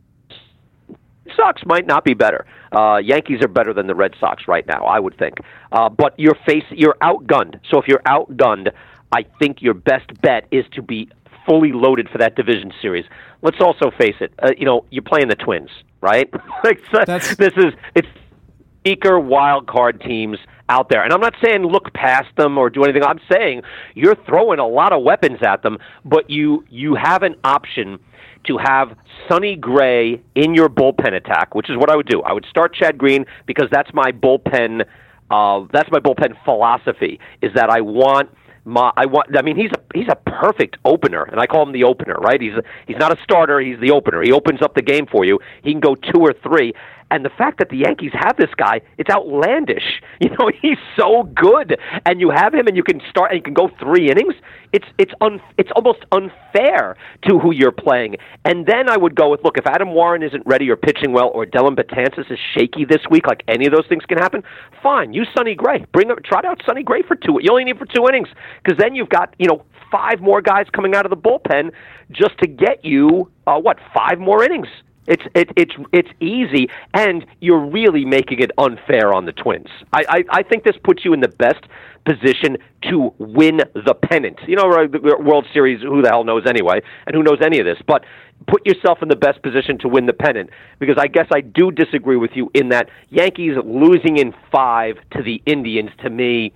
[SPEAKER 3] Sox might not be better. Uh, Yankees are better than the Red Sox right now, I would think. Uh, but you're face you're outgunned. So if you're outgunned, I think your best bet is to be fully loaded for that division series. Let's also face it. Uh, you know, you're playing the Twins, right? like so this is it's weaker wild card teams out there, and I'm not saying look past them or do anything. I'm saying you're throwing a lot of weapons at them, but you you have an option to have Sonny Gray in your bullpen attack, which is what I would do. I would start Chad Green because that's my bullpen. Uh, that's my bullpen philosophy. Is that I want. My, I want. I mean, he's a he's a perfect opener, and I call him the opener, right? He's a, he's not a starter. He's the opener. He opens up the game for you. He can go two or three. And the fact that the Yankees have this guy, it's outlandish. You know, he's so good, and you have him, and you can start, and you can go three innings. It's it's un, it's almost unfair to who you're playing. And then I would go with, look, if Adam Warren isn't ready or pitching well, or Dellin Betances is shaky this week, like any of those things can happen. Fine, use Sonny Gray. Bring up, trot out Sonny Gray for two. You only need for two innings, because then you've got you know five more guys coming out of the bullpen just to get you uh, what five more innings. It's it, it's it's easy, and you're really making it unfair on the Twins. I, I, I think this puts you in the best position to win the pennant. You know, the World Series, who the hell knows anyway, and who knows any of this? But put yourself in the best position to win the pennant, because I guess I do disagree with you in that Yankees losing in five to the Indians, to me,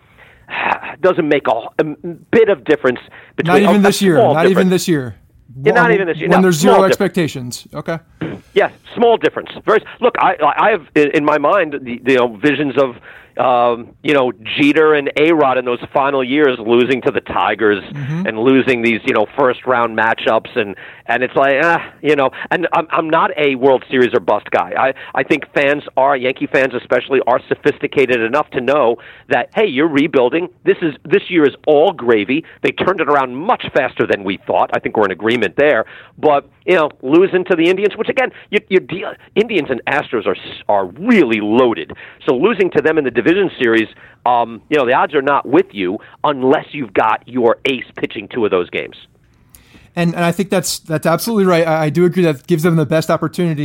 [SPEAKER 3] doesn't make a, a bit of difference. Between,
[SPEAKER 1] Not even
[SPEAKER 3] a,
[SPEAKER 1] this year. Not
[SPEAKER 3] difference.
[SPEAKER 1] even this year.
[SPEAKER 3] Yeah, not even this year.
[SPEAKER 1] When
[SPEAKER 3] no,
[SPEAKER 1] there's zero
[SPEAKER 3] small
[SPEAKER 1] expectations.
[SPEAKER 3] Difference.
[SPEAKER 1] Okay.
[SPEAKER 3] Yes, small difference. Very look. I I have in my mind the, the you know, visions of um, you know Jeter and A-Rod in those final years losing to the Tigers mm-hmm. and losing these you know first round matchups and and it's like ah, you know and I'm I'm not a World Series or bust guy. I I think fans are Yankee fans especially are sophisticated enough to know that hey, you're rebuilding. This is this year is all gravy. They turned it around much faster than we thought. I think we're in agreement there. But you know losing to the Indians, which again you, you deal, Indians and Astros are are really loaded. So losing to them in the division series, um, you know, the odds are not with you unless you've got your ace pitching two of those games.
[SPEAKER 1] And and I think that's that's absolutely right. I, I do agree that gives them the best opportunity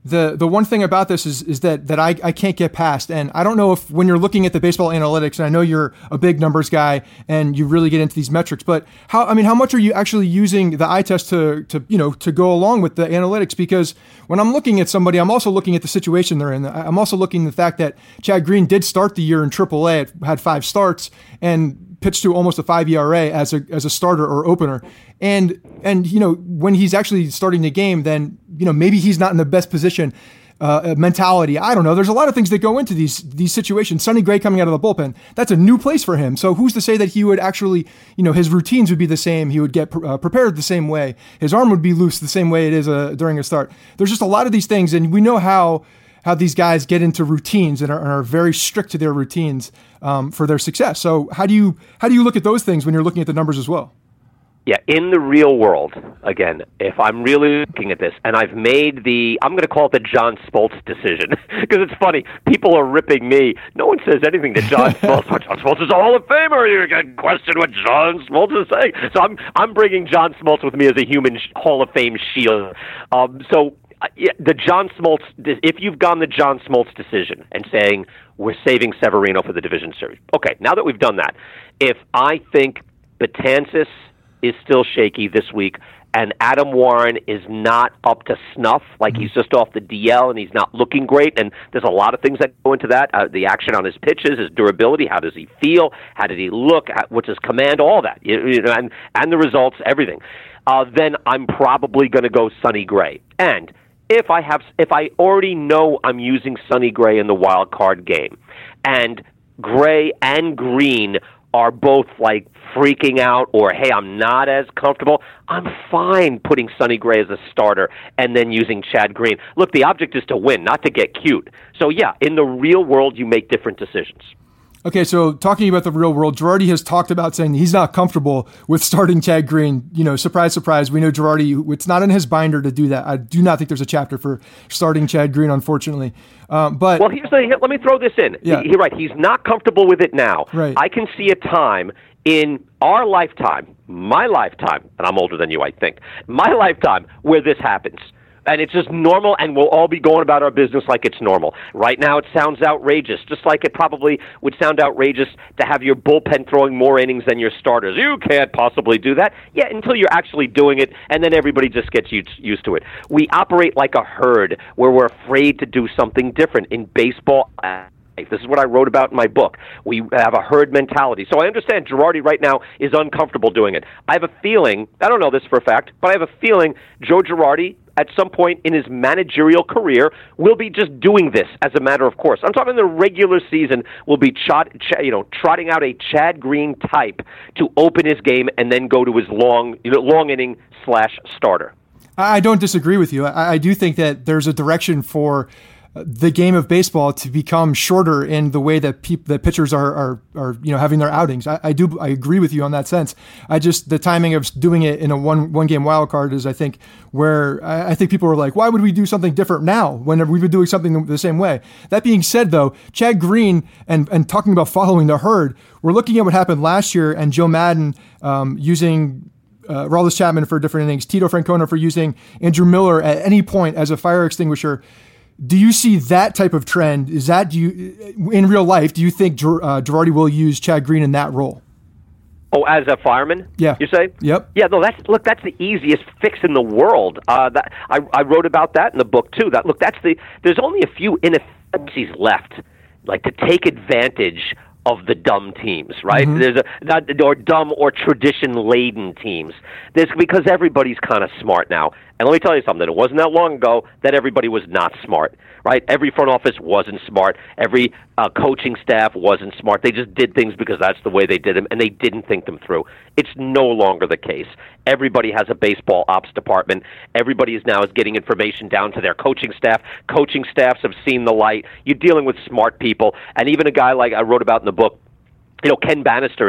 [SPEAKER 1] the the one thing about this is is that that I, I can't get past, and I don't know if when you're looking at the baseball analytics, and I know you're a big numbers guy and you really get into these metrics, but how I mean how much are you actually using the eye test to to you know to go along with the analytics? Because when I'm looking at somebody, I'm also looking at the situation they're in. I'm also looking at the fact that Chad Green did start the year in triple A, had five starts and pitched to almost a five E R A as a as a starter or opener. And and you know when he's actually starting the game, then you know maybe he's not in the best position uh, mentality. I don't know. There's a lot of things that go into these these situations. Sonny Gray coming out of the bullpen, that's a new place for him. So who's to say that he would actually, you know, his routines would be the same. He would get uh, prepared the same way. His arm would be loose the same way it is uh, during a start. There's just a lot of these things, and we know how how these guys get into routines and are, are very strict to their routines um, for their success. So how do you how do you look at those things when you're looking at the numbers as well?
[SPEAKER 3] Yeah, in the real world, again, if I'm really looking at this, and I've made the, I'm going to call it the John Smoltz decision, because it's funny, people are ripping me. No one says anything to John Smoltz. John Smoltz is a Hall of Famer. You can question what John Smoltz is saying. So I'm I'm bringing John Smoltz with me as a human Hall of Fame shield. Um, so uh, yeah, the John Smoltz, if you've gone the John Smoltz decision and saying we're saving Severino for the division series, okay, now that we've done that, if I think Betances is still shaky this week, and Adam Warren is not up to snuff, like he's just off the D L and he's not looking great, and there's a lot of things that go into that, uh, the action on his pitches, his durability, how does he feel, how did he look, how, what's his command, all that, you, you know, and, and the results, everything. Uh, then I'm probably going to go Sonny Gray. And if I have, if I already know I'm using Sonny Gray in the wild card game, and Gray and Green are both like freaking out or, hey, I'm not as comfortable, I'm fine putting Sonny Gray as a starter and then using Chad Green. Look, the object is to win, not to get cute. So, yeah, in the real world, you make different decisions.
[SPEAKER 1] Okay, so talking about the real world, Girardi has talked about saying he's not comfortable with starting Chad Green. You know, surprise, surprise. We know Girardi, it's not in his binder to do that. I do not think there's a chapter for starting Chad Green, unfortunately. Um, but
[SPEAKER 3] well, here's the, let me throw this in.
[SPEAKER 1] Yeah.
[SPEAKER 3] You're right. He's not comfortable with it now.
[SPEAKER 1] Right.
[SPEAKER 3] I can see a time in our lifetime, my lifetime, and I'm older than you, I think, my lifetime, where this happens. And it's just normal, and we'll all be going about our business like it's normal. Right now, it sounds outrageous, just like it probably would sound outrageous to have your bullpen throwing more innings than your starters. You can't possibly do that. Yeah, until you're actually doing it, and then everybody just gets used to it. We operate like a herd where we're afraid to do something different. In baseball, this is what I wrote about in my book. We have a herd mentality. So I understand Girardi right now is uncomfortable doing it. I have a feeling, I don't know this for a fact, but I have a feeling Joe Girardi, at some point in his managerial career, will be just doing this as a matter of course. I'm talking the regular season will be trot, ch- you know, trotting out a Chad Green type to open his game and then go to his long, you know, long inning slash starter.
[SPEAKER 1] I don't disagree with you. I, I do think that there's a direction for the game of baseball to become shorter in the way that peop- that pitchers are, are, are, you know, having their outings. I, I do, I agree with you on that sense. I just, the timing of doing it in a one, one game wild card is, I think, where I, I think people are like, why would we do something different now when we've been doing something the same way? That being said, though, Chad Green and, and talking about following the herd, we're looking at what happened last year and Joe Madden, um, using Uh, Aroldis Chapman for different innings, Tito Francona for using Andrew Miller at any point as a fire extinguisher. Do you see that type of trend? Is that, do you, in real life, do you think Ger- uh, Girardi will use Chad Green in that role?
[SPEAKER 3] Oh, as a fireman?
[SPEAKER 1] Yeah.
[SPEAKER 3] You say?
[SPEAKER 1] Yep.
[SPEAKER 3] Yeah, no, that's, look, that's the easiest fix in the world. Uh, that I, I wrote about that in the book, too. That, look, that's the, there's only a few inefficiencies left, like to take advantage of the dumb teams, right? Mm-hmm. There's a not or dumb or tradition-laden teams. There's because everybody's kind of smart now. And let me tell you something. It wasn't that long ago that everybody was not smart, right? Every front office wasn't smart. Every uh, coaching staff wasn't smart. They just did things because that's the way they did them, and they didn't think them through. It's no longer the case. Everybody has a baseball ops department. Everybody is now is getting information down to their coaching staff. Coaching staffs have seen the light. You're dealing with smart people, and even a guy like I wrote about in the book, you know, Ken Bannister is a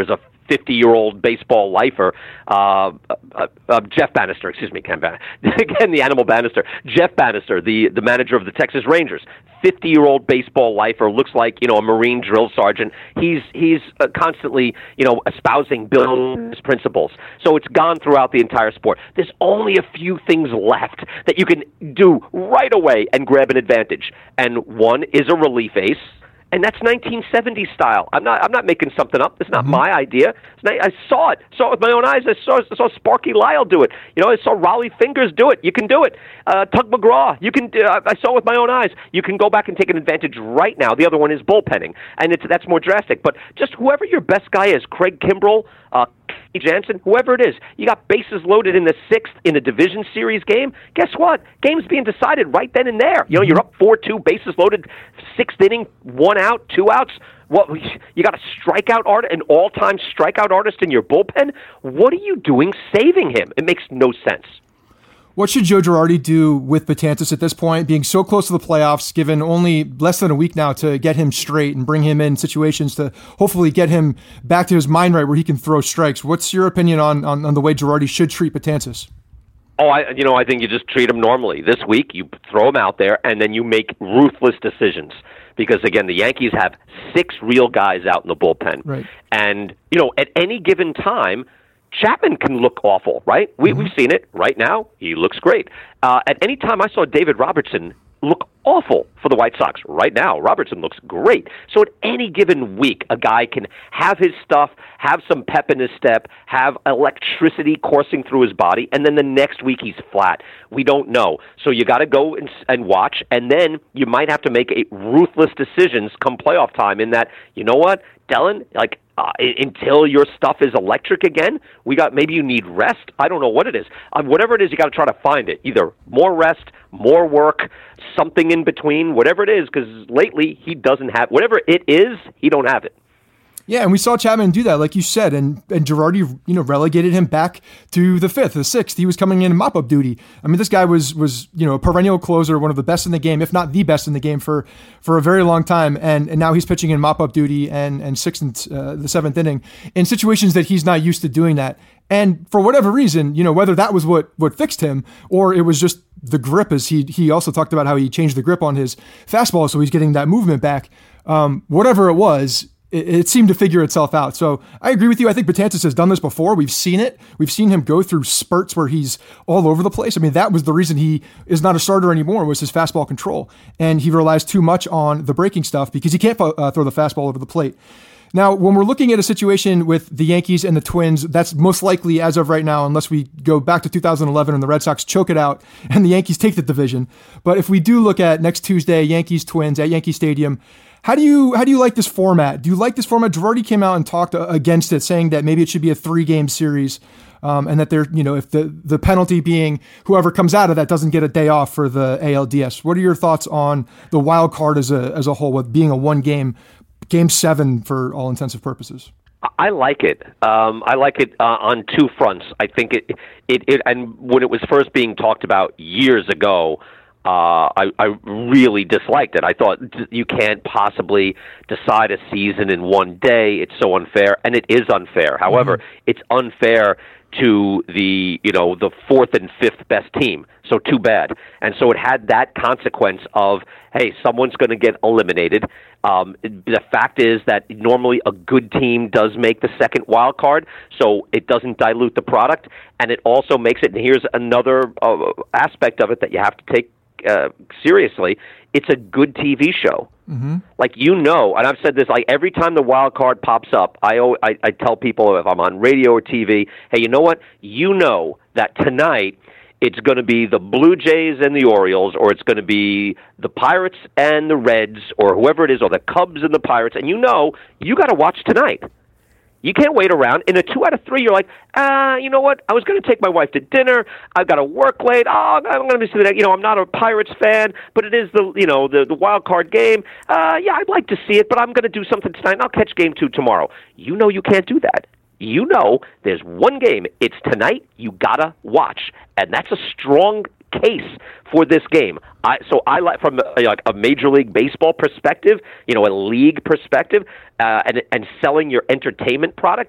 [SPEAKER 3] fifty-year-old baseball lifer, uh, uh, uh, Jeff Bannister, excuse me, Ken Bannister, again, the animal Bannister, Jeff Bannister, the, the manager of the Texas Rangers, fifty-year-old baseball lifer, looks like, you know, a Marine drill sergeant. He's he's uh, constantly, you know, espousing Bill's principles. So it's gone throughout the entire sport. There's only a few things left that you can do right away and grab an advantage. And one is a relief ace. And that's nineteen seventies style. I'm not. I'm not making something up. It's not mm-hmm. my idea. It's not, I saw it. Saw it with my own eyes. I saw. I saw Sparky Lyle do it. You know, I saw Raleigh Fingers do it. You can do it. Uh, Tug McGraw. You can. Uh, I saw it with my own eyes. You can go back and take an advantage right now. The other one is bullpenning, and it's that's more drastic. But just whoever your best guy is, Craig Kimbrell, uh, Jansen, whoever it is, you got bases loaded in the sixth in a division series game. Guess what? Game's being decided right then and there. You know, you're up four two, bases loaded, sixth inning, one out, two outs. What, you got a strikeout art, an all-time strikeout artist in your bullpen? What are you doing saving him? It makes no sense.
[SPEAKER 1] What should Joe Girardi do with Betances at this point, being so close to the playoffs, given only less than a week now to get him straight and bring him in situations to hopefully get him back to his mind right where he can throw strikes? What's your opinion on, on, on the way Girardi should treat Betances?
[SPEAKER 3] Oh, I, you know, I think you just treat him normally. This week, you throw him out there, and then you make ruthless decisions. Because, again, the Yankees have six real guys out in the bullpen.
[SPEAKER 1] Right.
[SPEAKER 3] And, you know, at any given time, Chapman can look awful, right? We, mm-hmm. We've seen it. Right now, he looks great. Uh, at any time I saw David Robertson look awful for the White Sox. Right now, Robertson looks great. So at any given week, a guy can have his stuff, have some pep in his step, have electricity coursing through his body, and then the next week he's flat. We don't know. So you got to go and, and watch, and then you might have to make a ruthless decisions come playoff time in that, you know what, Dellin, like, Uh, until your stuff is electric again, we got maybe you need rest. I don't know what it is. Uh, whatever it is, you got to try to find it. Either more rest, more work, something in between, whatever it is. Because lately he doesn't have whatever it is. He don't have it.
[SPEAKER 1] Yeah, and we saw Chapman do that, like you said, and and Girardi, you know, relegated him back to the fifth, the sixth. He was coming in mop-up duty. I mean, this guy was was you know a perennial closer, one of the best in the game, if not the best in the game for for a very long time. And and now he's pitching in mop-up duty and and sixth and uh, the seventh inning in situations that he's not used to doing that. And for whatever reason, you know, whether that was what what fixed him or it was just the grip, as he he also talked about how he changed the grip on his fastball, so he's getting that movement back. Um, whatever it was. It seemed to figure itself out. So I agree with you. I think Betances has done this before. We've seen it. We've seen him go through spurts where he's all over the place. I mean, that was the reason he is not a starter anymore, was his fastball control. And he relies too much on the breaking stuff because he can't uh, throw the fastball over the plate. Now, when we're looking at a situation with the Yankees and the Twins, that's most likely as of right now, unless we go back to two thousand eleven and the Red Sox choke it out and the Yankees take the division. But if we do look at next Tuesday, Yankees Twins at Yankee Stadium, How do you how do you like this format? Do you like this format? Girardi came out and talked against it, saying that maybe it should be a three-game series, um, and that they're you know if the the penalty being whoever comes out of that doesn't get a day off for the A L D S. What are your thoughts on the wild card as a as a whole, with being a one-game game seven for all intensive purposes?
[SPEAKER 3] I like it. Um, I like it uh, on two fronts. I think it, it it and when it was first being talked about years ago. Uh, I, I really disliked it. I thought you can't possibly decide a season in one day. It's so unfair, and it is unfair. However, mm-hmm. it's unfair to the you know the fourth and fifth best team. So too bad. And so it had that consequence of, hey, someone's going to get eliminated. Um, the fact is that normally a good team does make the second wild card, so it doesn't dilute the product, and it also makes it. And here's another uh, aspect of it that you have to take. Uh, seriously, it's a good T V show. Mm-hmm. Like, you know, and I've said this, like, every time the wild card pops up, I, I, I tell people if I'm on radio or T V, hey, you know what? You know that tonight it's going to be the Blue Jays and the Orioles, or it's going to be the Pirates and the Reds, or whoever it is, or the Cubs and the Pirates, and you know you got to watch tonight. You can't wait around. In a two out of three, you're like, ah, you know what? I was going to take my wife to dinner. I've got to work late. Oh, I'm going to be that. You know, I'm not a Pirates fan, but it is the you know the the wild card game. Uh, yeah, I'd like to see it, but I'm going to do something tonight. And I'll catch game two tomorrow. You know, you can't do that. You know, there's one game. It's tonight. You gotta watch, and that's a strong case for this game. I, so I like from a, like a Major League Baseball perspective, you know, a league perspective, uh, and and selling your entertainment product.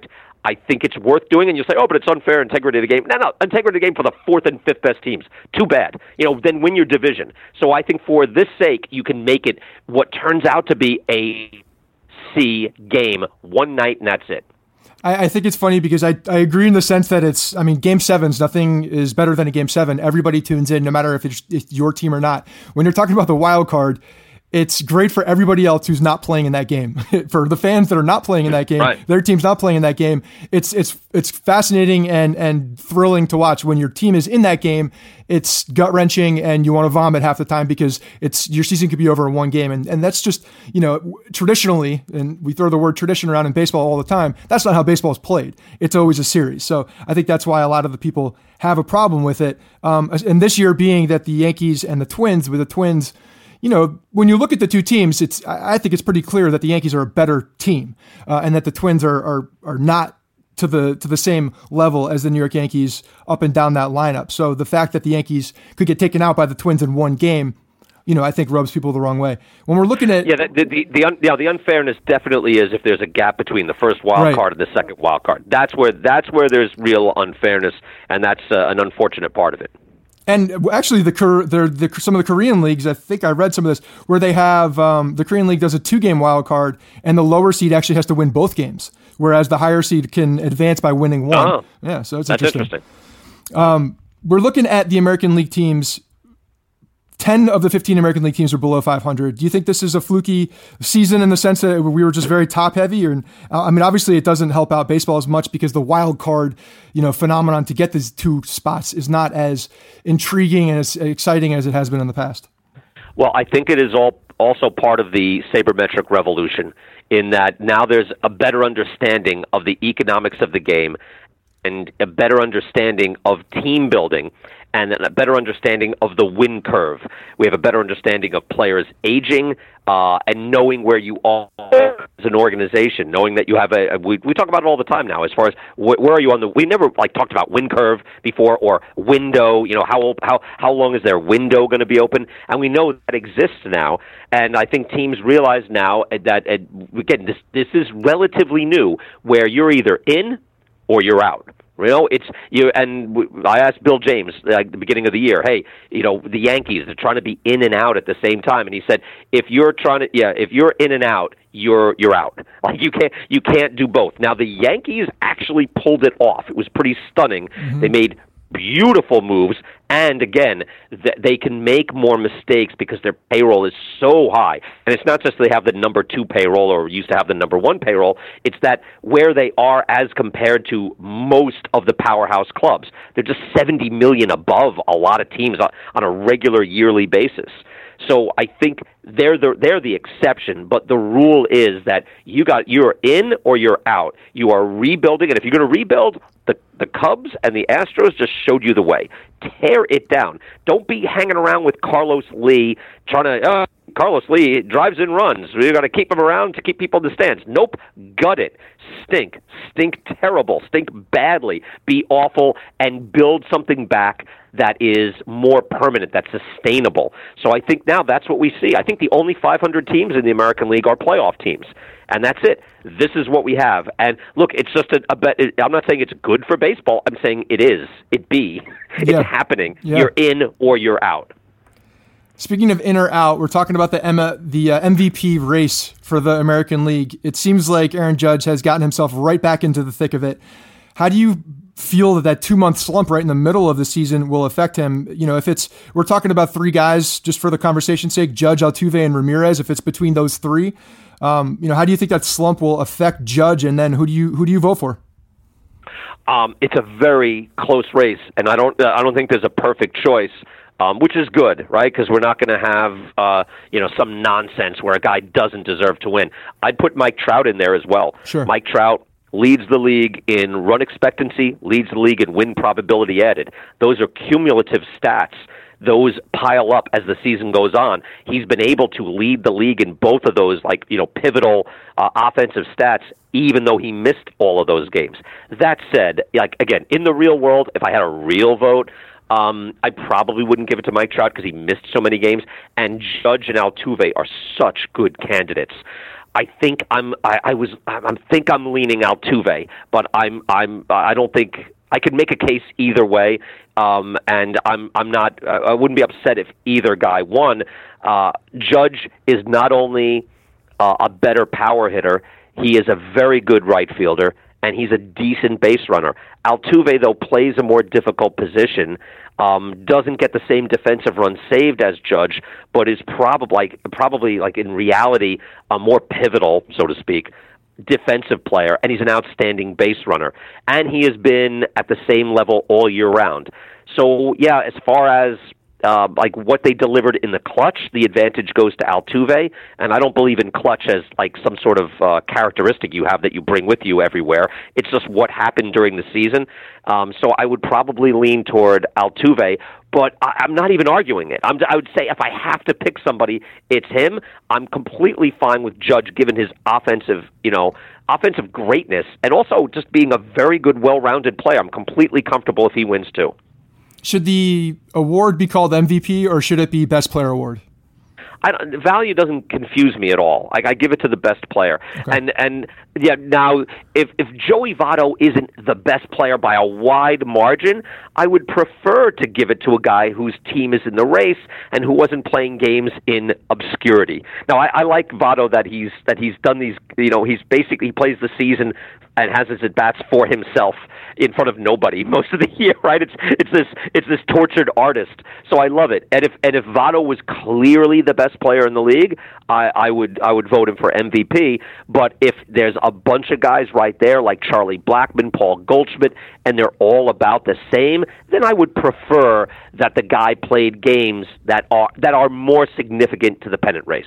[SPEAKER 3] I think it's worth doing, and you'll say, oh, but it's unfair, integrity of the game. No, no, integrity of the game for the fourth and fifth best teams. Too bad. You know, then win your division. So I think for this sake, you can make it what turns out to be a C game, one night, and that's it.
[SPEAKER 1] I, I think it's funny because I, I agree in the sense that it's, I mean, game sevens, nothing is better than a game seven. Everybody tunes in, no matter if it's, it's your team or not. When you're talking about the wild card, it's great for everybody else who's not playing in that game. For the fans that are not playing in that game, right. Their team's not playing in that game. It's it's it's fascinating and and thrilling to watch. When your team is in that game, it's gut wrenching and you want to vomit half the time because it's your season could be over in one game. And and that's just, you know, traditionally, and we throw the word tradition around in baseball all the time. That's not how baseball is played. It's always a series. So I think that's why a lot of the people have a problem with it. Um, and this year being that the Yankees and the Twins, with the Twins, you know, when you look at the two teams, it's I think it's pretty clear that the Yankees are a better team, uh, and that the Twins are, are are not to the to the same level as the New York Yankees up and down that lineup. So the fact that the Yankees could get taken out by the Twins in one game, you know, I think rubs people the wrong way. When we're looking at
[SPEAKER 3] yeah, the the the, the, un, yeah, the unfairness definitely is if there's a gap between the first wild
[SPEAKER 1] right.
[SPEAKER 3] card and the second wild card. That's where that's where there's real unfairness, and that's uh, an unfortunate part of it.
[SPEAKER 1] And actually, the, the, the some of the Korean leagues, I think I read some of this, where they have um, the Korean league does a two-game wild card, and the lower seed actually has to win both games, whereas the higher seed can advance by winning one.
[SPEAKER 3] Oh,
[SPEAKER 1] yeah, so it's
[SPEAKER 3] that's
[SPEAKER 1] interesting.
[SPEAKER 3] interesting.
[SPEAKER 1] Um, we're looking at the American League teams. ten of the fifteen American League teams are below five hundred. Do you think this is a fluky season in the sense that we were just very top heavy? Or, I mean, obviously it doesn't help out baseball as much because the wild card, you know, phenomenon to get these two spots is not as intriguing and as exciting as it has been in the past.
[SPEAKER 3] Well, I think it is all also part of the sabermetric revolution in that now there's a better understanding of the economics of the game and a better understanding of team building and a better understanding of the win curve. We have a better understanding of players aging uh, and knowing where you are as an organization, knowing that you have a, a we, we talk about it all the time now as far as wh- where are you on the, we never like talked about win curve before or window, you know, how old, how, how long is their window going to be open? And we know that exists now. And I think teams realize now that, and again, this, this is relatively new where you're either in or you're out. You know, it's you. And I asked Bill James like the beginning of the year, hey, you know, the Yankees are trying to be in and out at the same time, and he said, if you're trying to, yeah, if you're in and out, you're you're out. Like you can't you can't do both. Now the Yankees actually pulled it off. It was pretty stunning. Mm-hmm. They made beautiful moves, and again, th- they can make more mistakes because their payroll is so high. And it's not just they have the number two payroll or used to have the number one payroll, it's that where they are as compared to most of the powerhouse clubs. They're just seventy million above a lot of teams on, on a regular yearly basis. So I think they're the they're the exception, but the rule is that you got you're in or you're out. You are rebuilding, and if you're going to rebuild, the the Cubs and the Astros just showed you the way. Tear it down. Don't be hanging around with Carlos Lee trying to. Uh, Carlos Lee drives and runs. We're going to keep him around to keep people in the stands. Nope. Gut it. Stink. Stink terrible. Stink badly. Be awful and build something back that is more permanent, that's sustainable. So I think now that's what we see. I think the only five hundred teams in the American League are playoff teams, and that's it. This is what we have. And look, it's just a, a bet. I'm not saying it's good for baseball. I'm saying it is. It be. It's
[SPEAKER 1] yeah.
[SPEAKER 3] happening.
[SPEAKER 1] Yeah.
[SPEAKER 3] You're in or you're out.
[SPEAKER 1] Speaking of in or out, we're talking about the Emma, the uh, M V P race for the American League. It seems like Aaron Judge has gotten himself right back into the thick of it. How do you feel that that two-month slump right in the middle of the season will affect him? You know, if it's, we're talking about three guys, just for the conversation's sake, Judge, Altuve, and Ramirez, if it's between those three, um, you know, how do you think that slump will affect Judge, and then who do you who do you vote for?
[SPEAKER 3] Um, it's a very close race, and I don't I don't think there's a perfect choice. Um, which is good, right? Because we're not going to have, uh, you know, some nonsense where a guy doesn't deserve to win. I'd put Mike Trout in there as well.
[SPEAKER 1] Sure.
[SPEAKER 3] Mike Trout leads the league in run expectancy, leads the league in win probability added. Those are cumulative stats. Those pile up as the season goes on. He's been able to lead the league in both of those, like, you know, pivotal uh, offensive stats, even though he missed all of those games. That said, like, again, in the real world, if I had a real vote, Um, I probably wouldn't give it to Mike Trout because he missed so many games, and Judge and Altuve are such good candidates. I think I'm I, I was I think I'm leaning Altuve, but I'm I'm I don't think I could make a case either way. Um, and I'm I'm not I wouldn't be upset if either guy won. Uh, Judge is not only uh, a better power hitter, he is a very good right fielder, and he's a decent base runner. Altuve, though, plays a more difficult position, um, doesn't get the same defensive runs saved as Judge, but is probably like, probably like in reality a more pivotal, so to speak, defensive player, and he's an outstanding base runner. And he has been at the same level all year round. So, yeah, as far as Uh, like what they delivered in the clutch, the advantage goes to Altuve, and I don't believe in clutch as like some sort of uh, characteristic you have that you bring with you everywhere. It's just what happened during the season. Um, so I would probably lean toward Altuve, but I, I'm not even arguing it. I'm, I would say if I have to pick somebody, it's him. I'm completely fine with Judge given his offensive, you know, offensive greatness, and also just being a very good, well-rounded player. I'm completely comfortable if he wins too.
[SPEAKER 1] Should the award be called M V P or should it be Best Player Award?
[SPEAKER 3] I don't, value doesn't confuse me at all. Like I give it to the best player,
[SPEAKER 1] okay.
[SPEAKER 3] and and yeah. Now, if if Joey Votto isn't the best player by a wide margin, I would prefer to give it to a guy whose team is in the race and who wasn't playing games in obscurity. Now, I, I like Votto that he's that he's done these. You know, he's basically he plays the season and has his at bats for himself in front of nobody most of the year, right? It's it's this it's this tortured artist. So I love it. And if and if Votto was clearly the best player in the league, I, I would I would vote him for M V P. But if there's a bunch of guys right there like Charlie Blackmon, Paul Goldschmidt, and they're all about the same, then I would prefer that the guy played games that are that are more significant to the pennant race.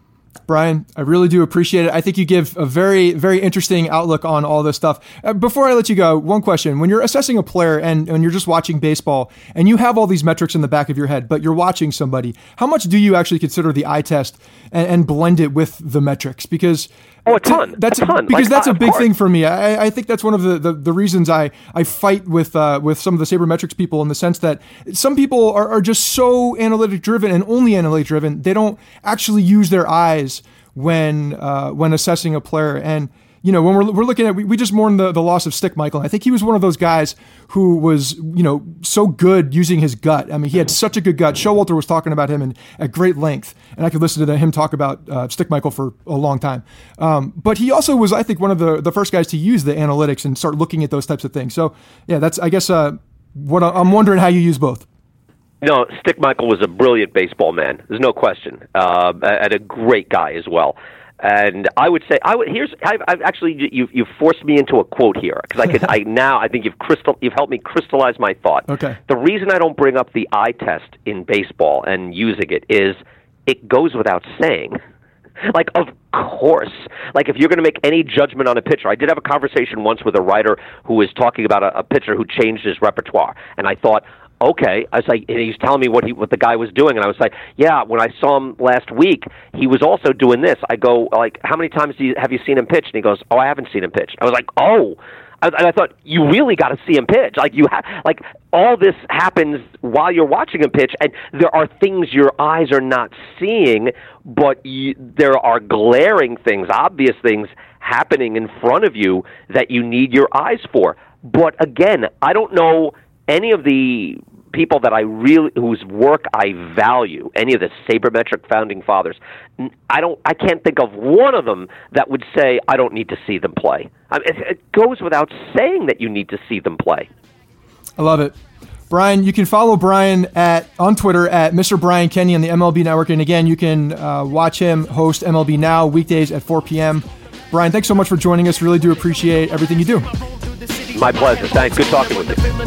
[SPEAKER 1] Brian, I really do appreciate it. I think you give a very, very interesting outlook on all this stuff. Uh, before I let you go, one question. When you're assessing a player and, and you're just watching baseball and you have all these metrics in the back of your head, but you're watching somebody, how much do you actually consider the eye test and, and blend it with the metrics? Because
[SPEAKER 3] Oh, a ton.
[SPEAKER 1] That's
[SPEAKER 3] a ton.
[SPEAKER 1] Because
[SPEAKER 3] like,
[SPEAKER 1] that's
[SPEAKER 3] uh,
[SPEAKER 1] a big
[SPEAKER 3] course.
[SPEAKER 1] thing for me. I, I think that's one of the, the, the reasons I, I fight with uh, with some of the sabermetrics people, in the sense that some people are, are just so analytic driven and only analytic driven. They don't actually use their eyes when uh, when assessing a player. And you know, when we're we're looking at, we, we just mourn the, the loss of Stick Michael. I think he was one of those guys who was, you know, so good using his gut. I mean, he had such a good gut. Showalter was talking about him in, at great length, and I could listen to him talk about uh, Stick Michael for a long time. Um, but he also was, I think, one of the, the first guys to use the analytics and start looking at those types of things. So yeah, that's, I guess, uh, what I, I'm wondering how you use both.
[SPEAKER 3] No, Stick Michael was a brilliant baseball man. There's no question, uh, and a great guy as well. And I would say, I would, here's, I've, I've actually, you've, you've forced me into a quote here, because I could, I now, I think you've crystal, you've helped me crystallize my thought.
[SPEAKER 1] Okay.
[SPEAKER 3] The reason I don't bring up the eye test in baseball and using it is, it goes without saying. Like, of course. Like, if you're going to make any judgment on a pitcher, I did have a conversation once with a writer who was talking about a, a pitcher who changed his repertoire, and I thought, okay, I was like, and he's telling me what he, what the guy was doing, and I was like, yeah, when I saw him last week, he was also doing this. I go, like, how many times do you, have you seen him pitch? And he goes, oh, I haven't seen him pitch. I was like, oh, and I thought, you really got to see him pitch. Like, you have, like, all this happens while you're watching him pitch, and there are things your eyes are not seeing, but you, there are glaring things, obvious things happening in front of you that you need your eyes for. But again, I don't know any of the people that I really, whose work I value, any of the sabermetric founding fathers, I don't, I can't think of one of them that would say, I don't need to see them play. I mean, it, it goes without saying that you need to see them play.
[SPEAKER 1] I love it. Brian, you can follow Brian at on Twitter at Mister Brian Kenny on the M L B Network. And again, you can uh, watch him host M L B Now weekdays at four p.m. Brian, thanks so much for joining us. Really do appreciate everything you do.
[SPEAKER 3] My pleasure. Thanks. Good talking with you.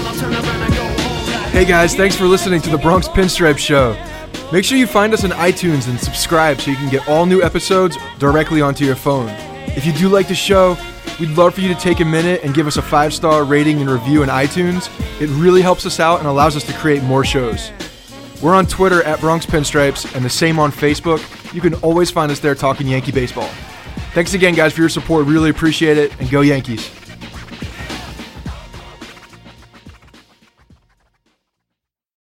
[SPEAKER 4] Hey guys, thanks for listening to the Bronx Pinstripe Show. Make sure you find us on iTunes and subscribe so you can get all new episodes directly onto your phone. If you do like the show, we'd love for you to take a minute and give us a five-star rating and review in iTunes. It really helps us out and allows us to create more shows. We're on Twitter at Bronx Pinstripes and the same on Facebook. You can always find us there talking Yankee baseball. Thanks again, guys, for your support. Really appreciate it, and go Yankees.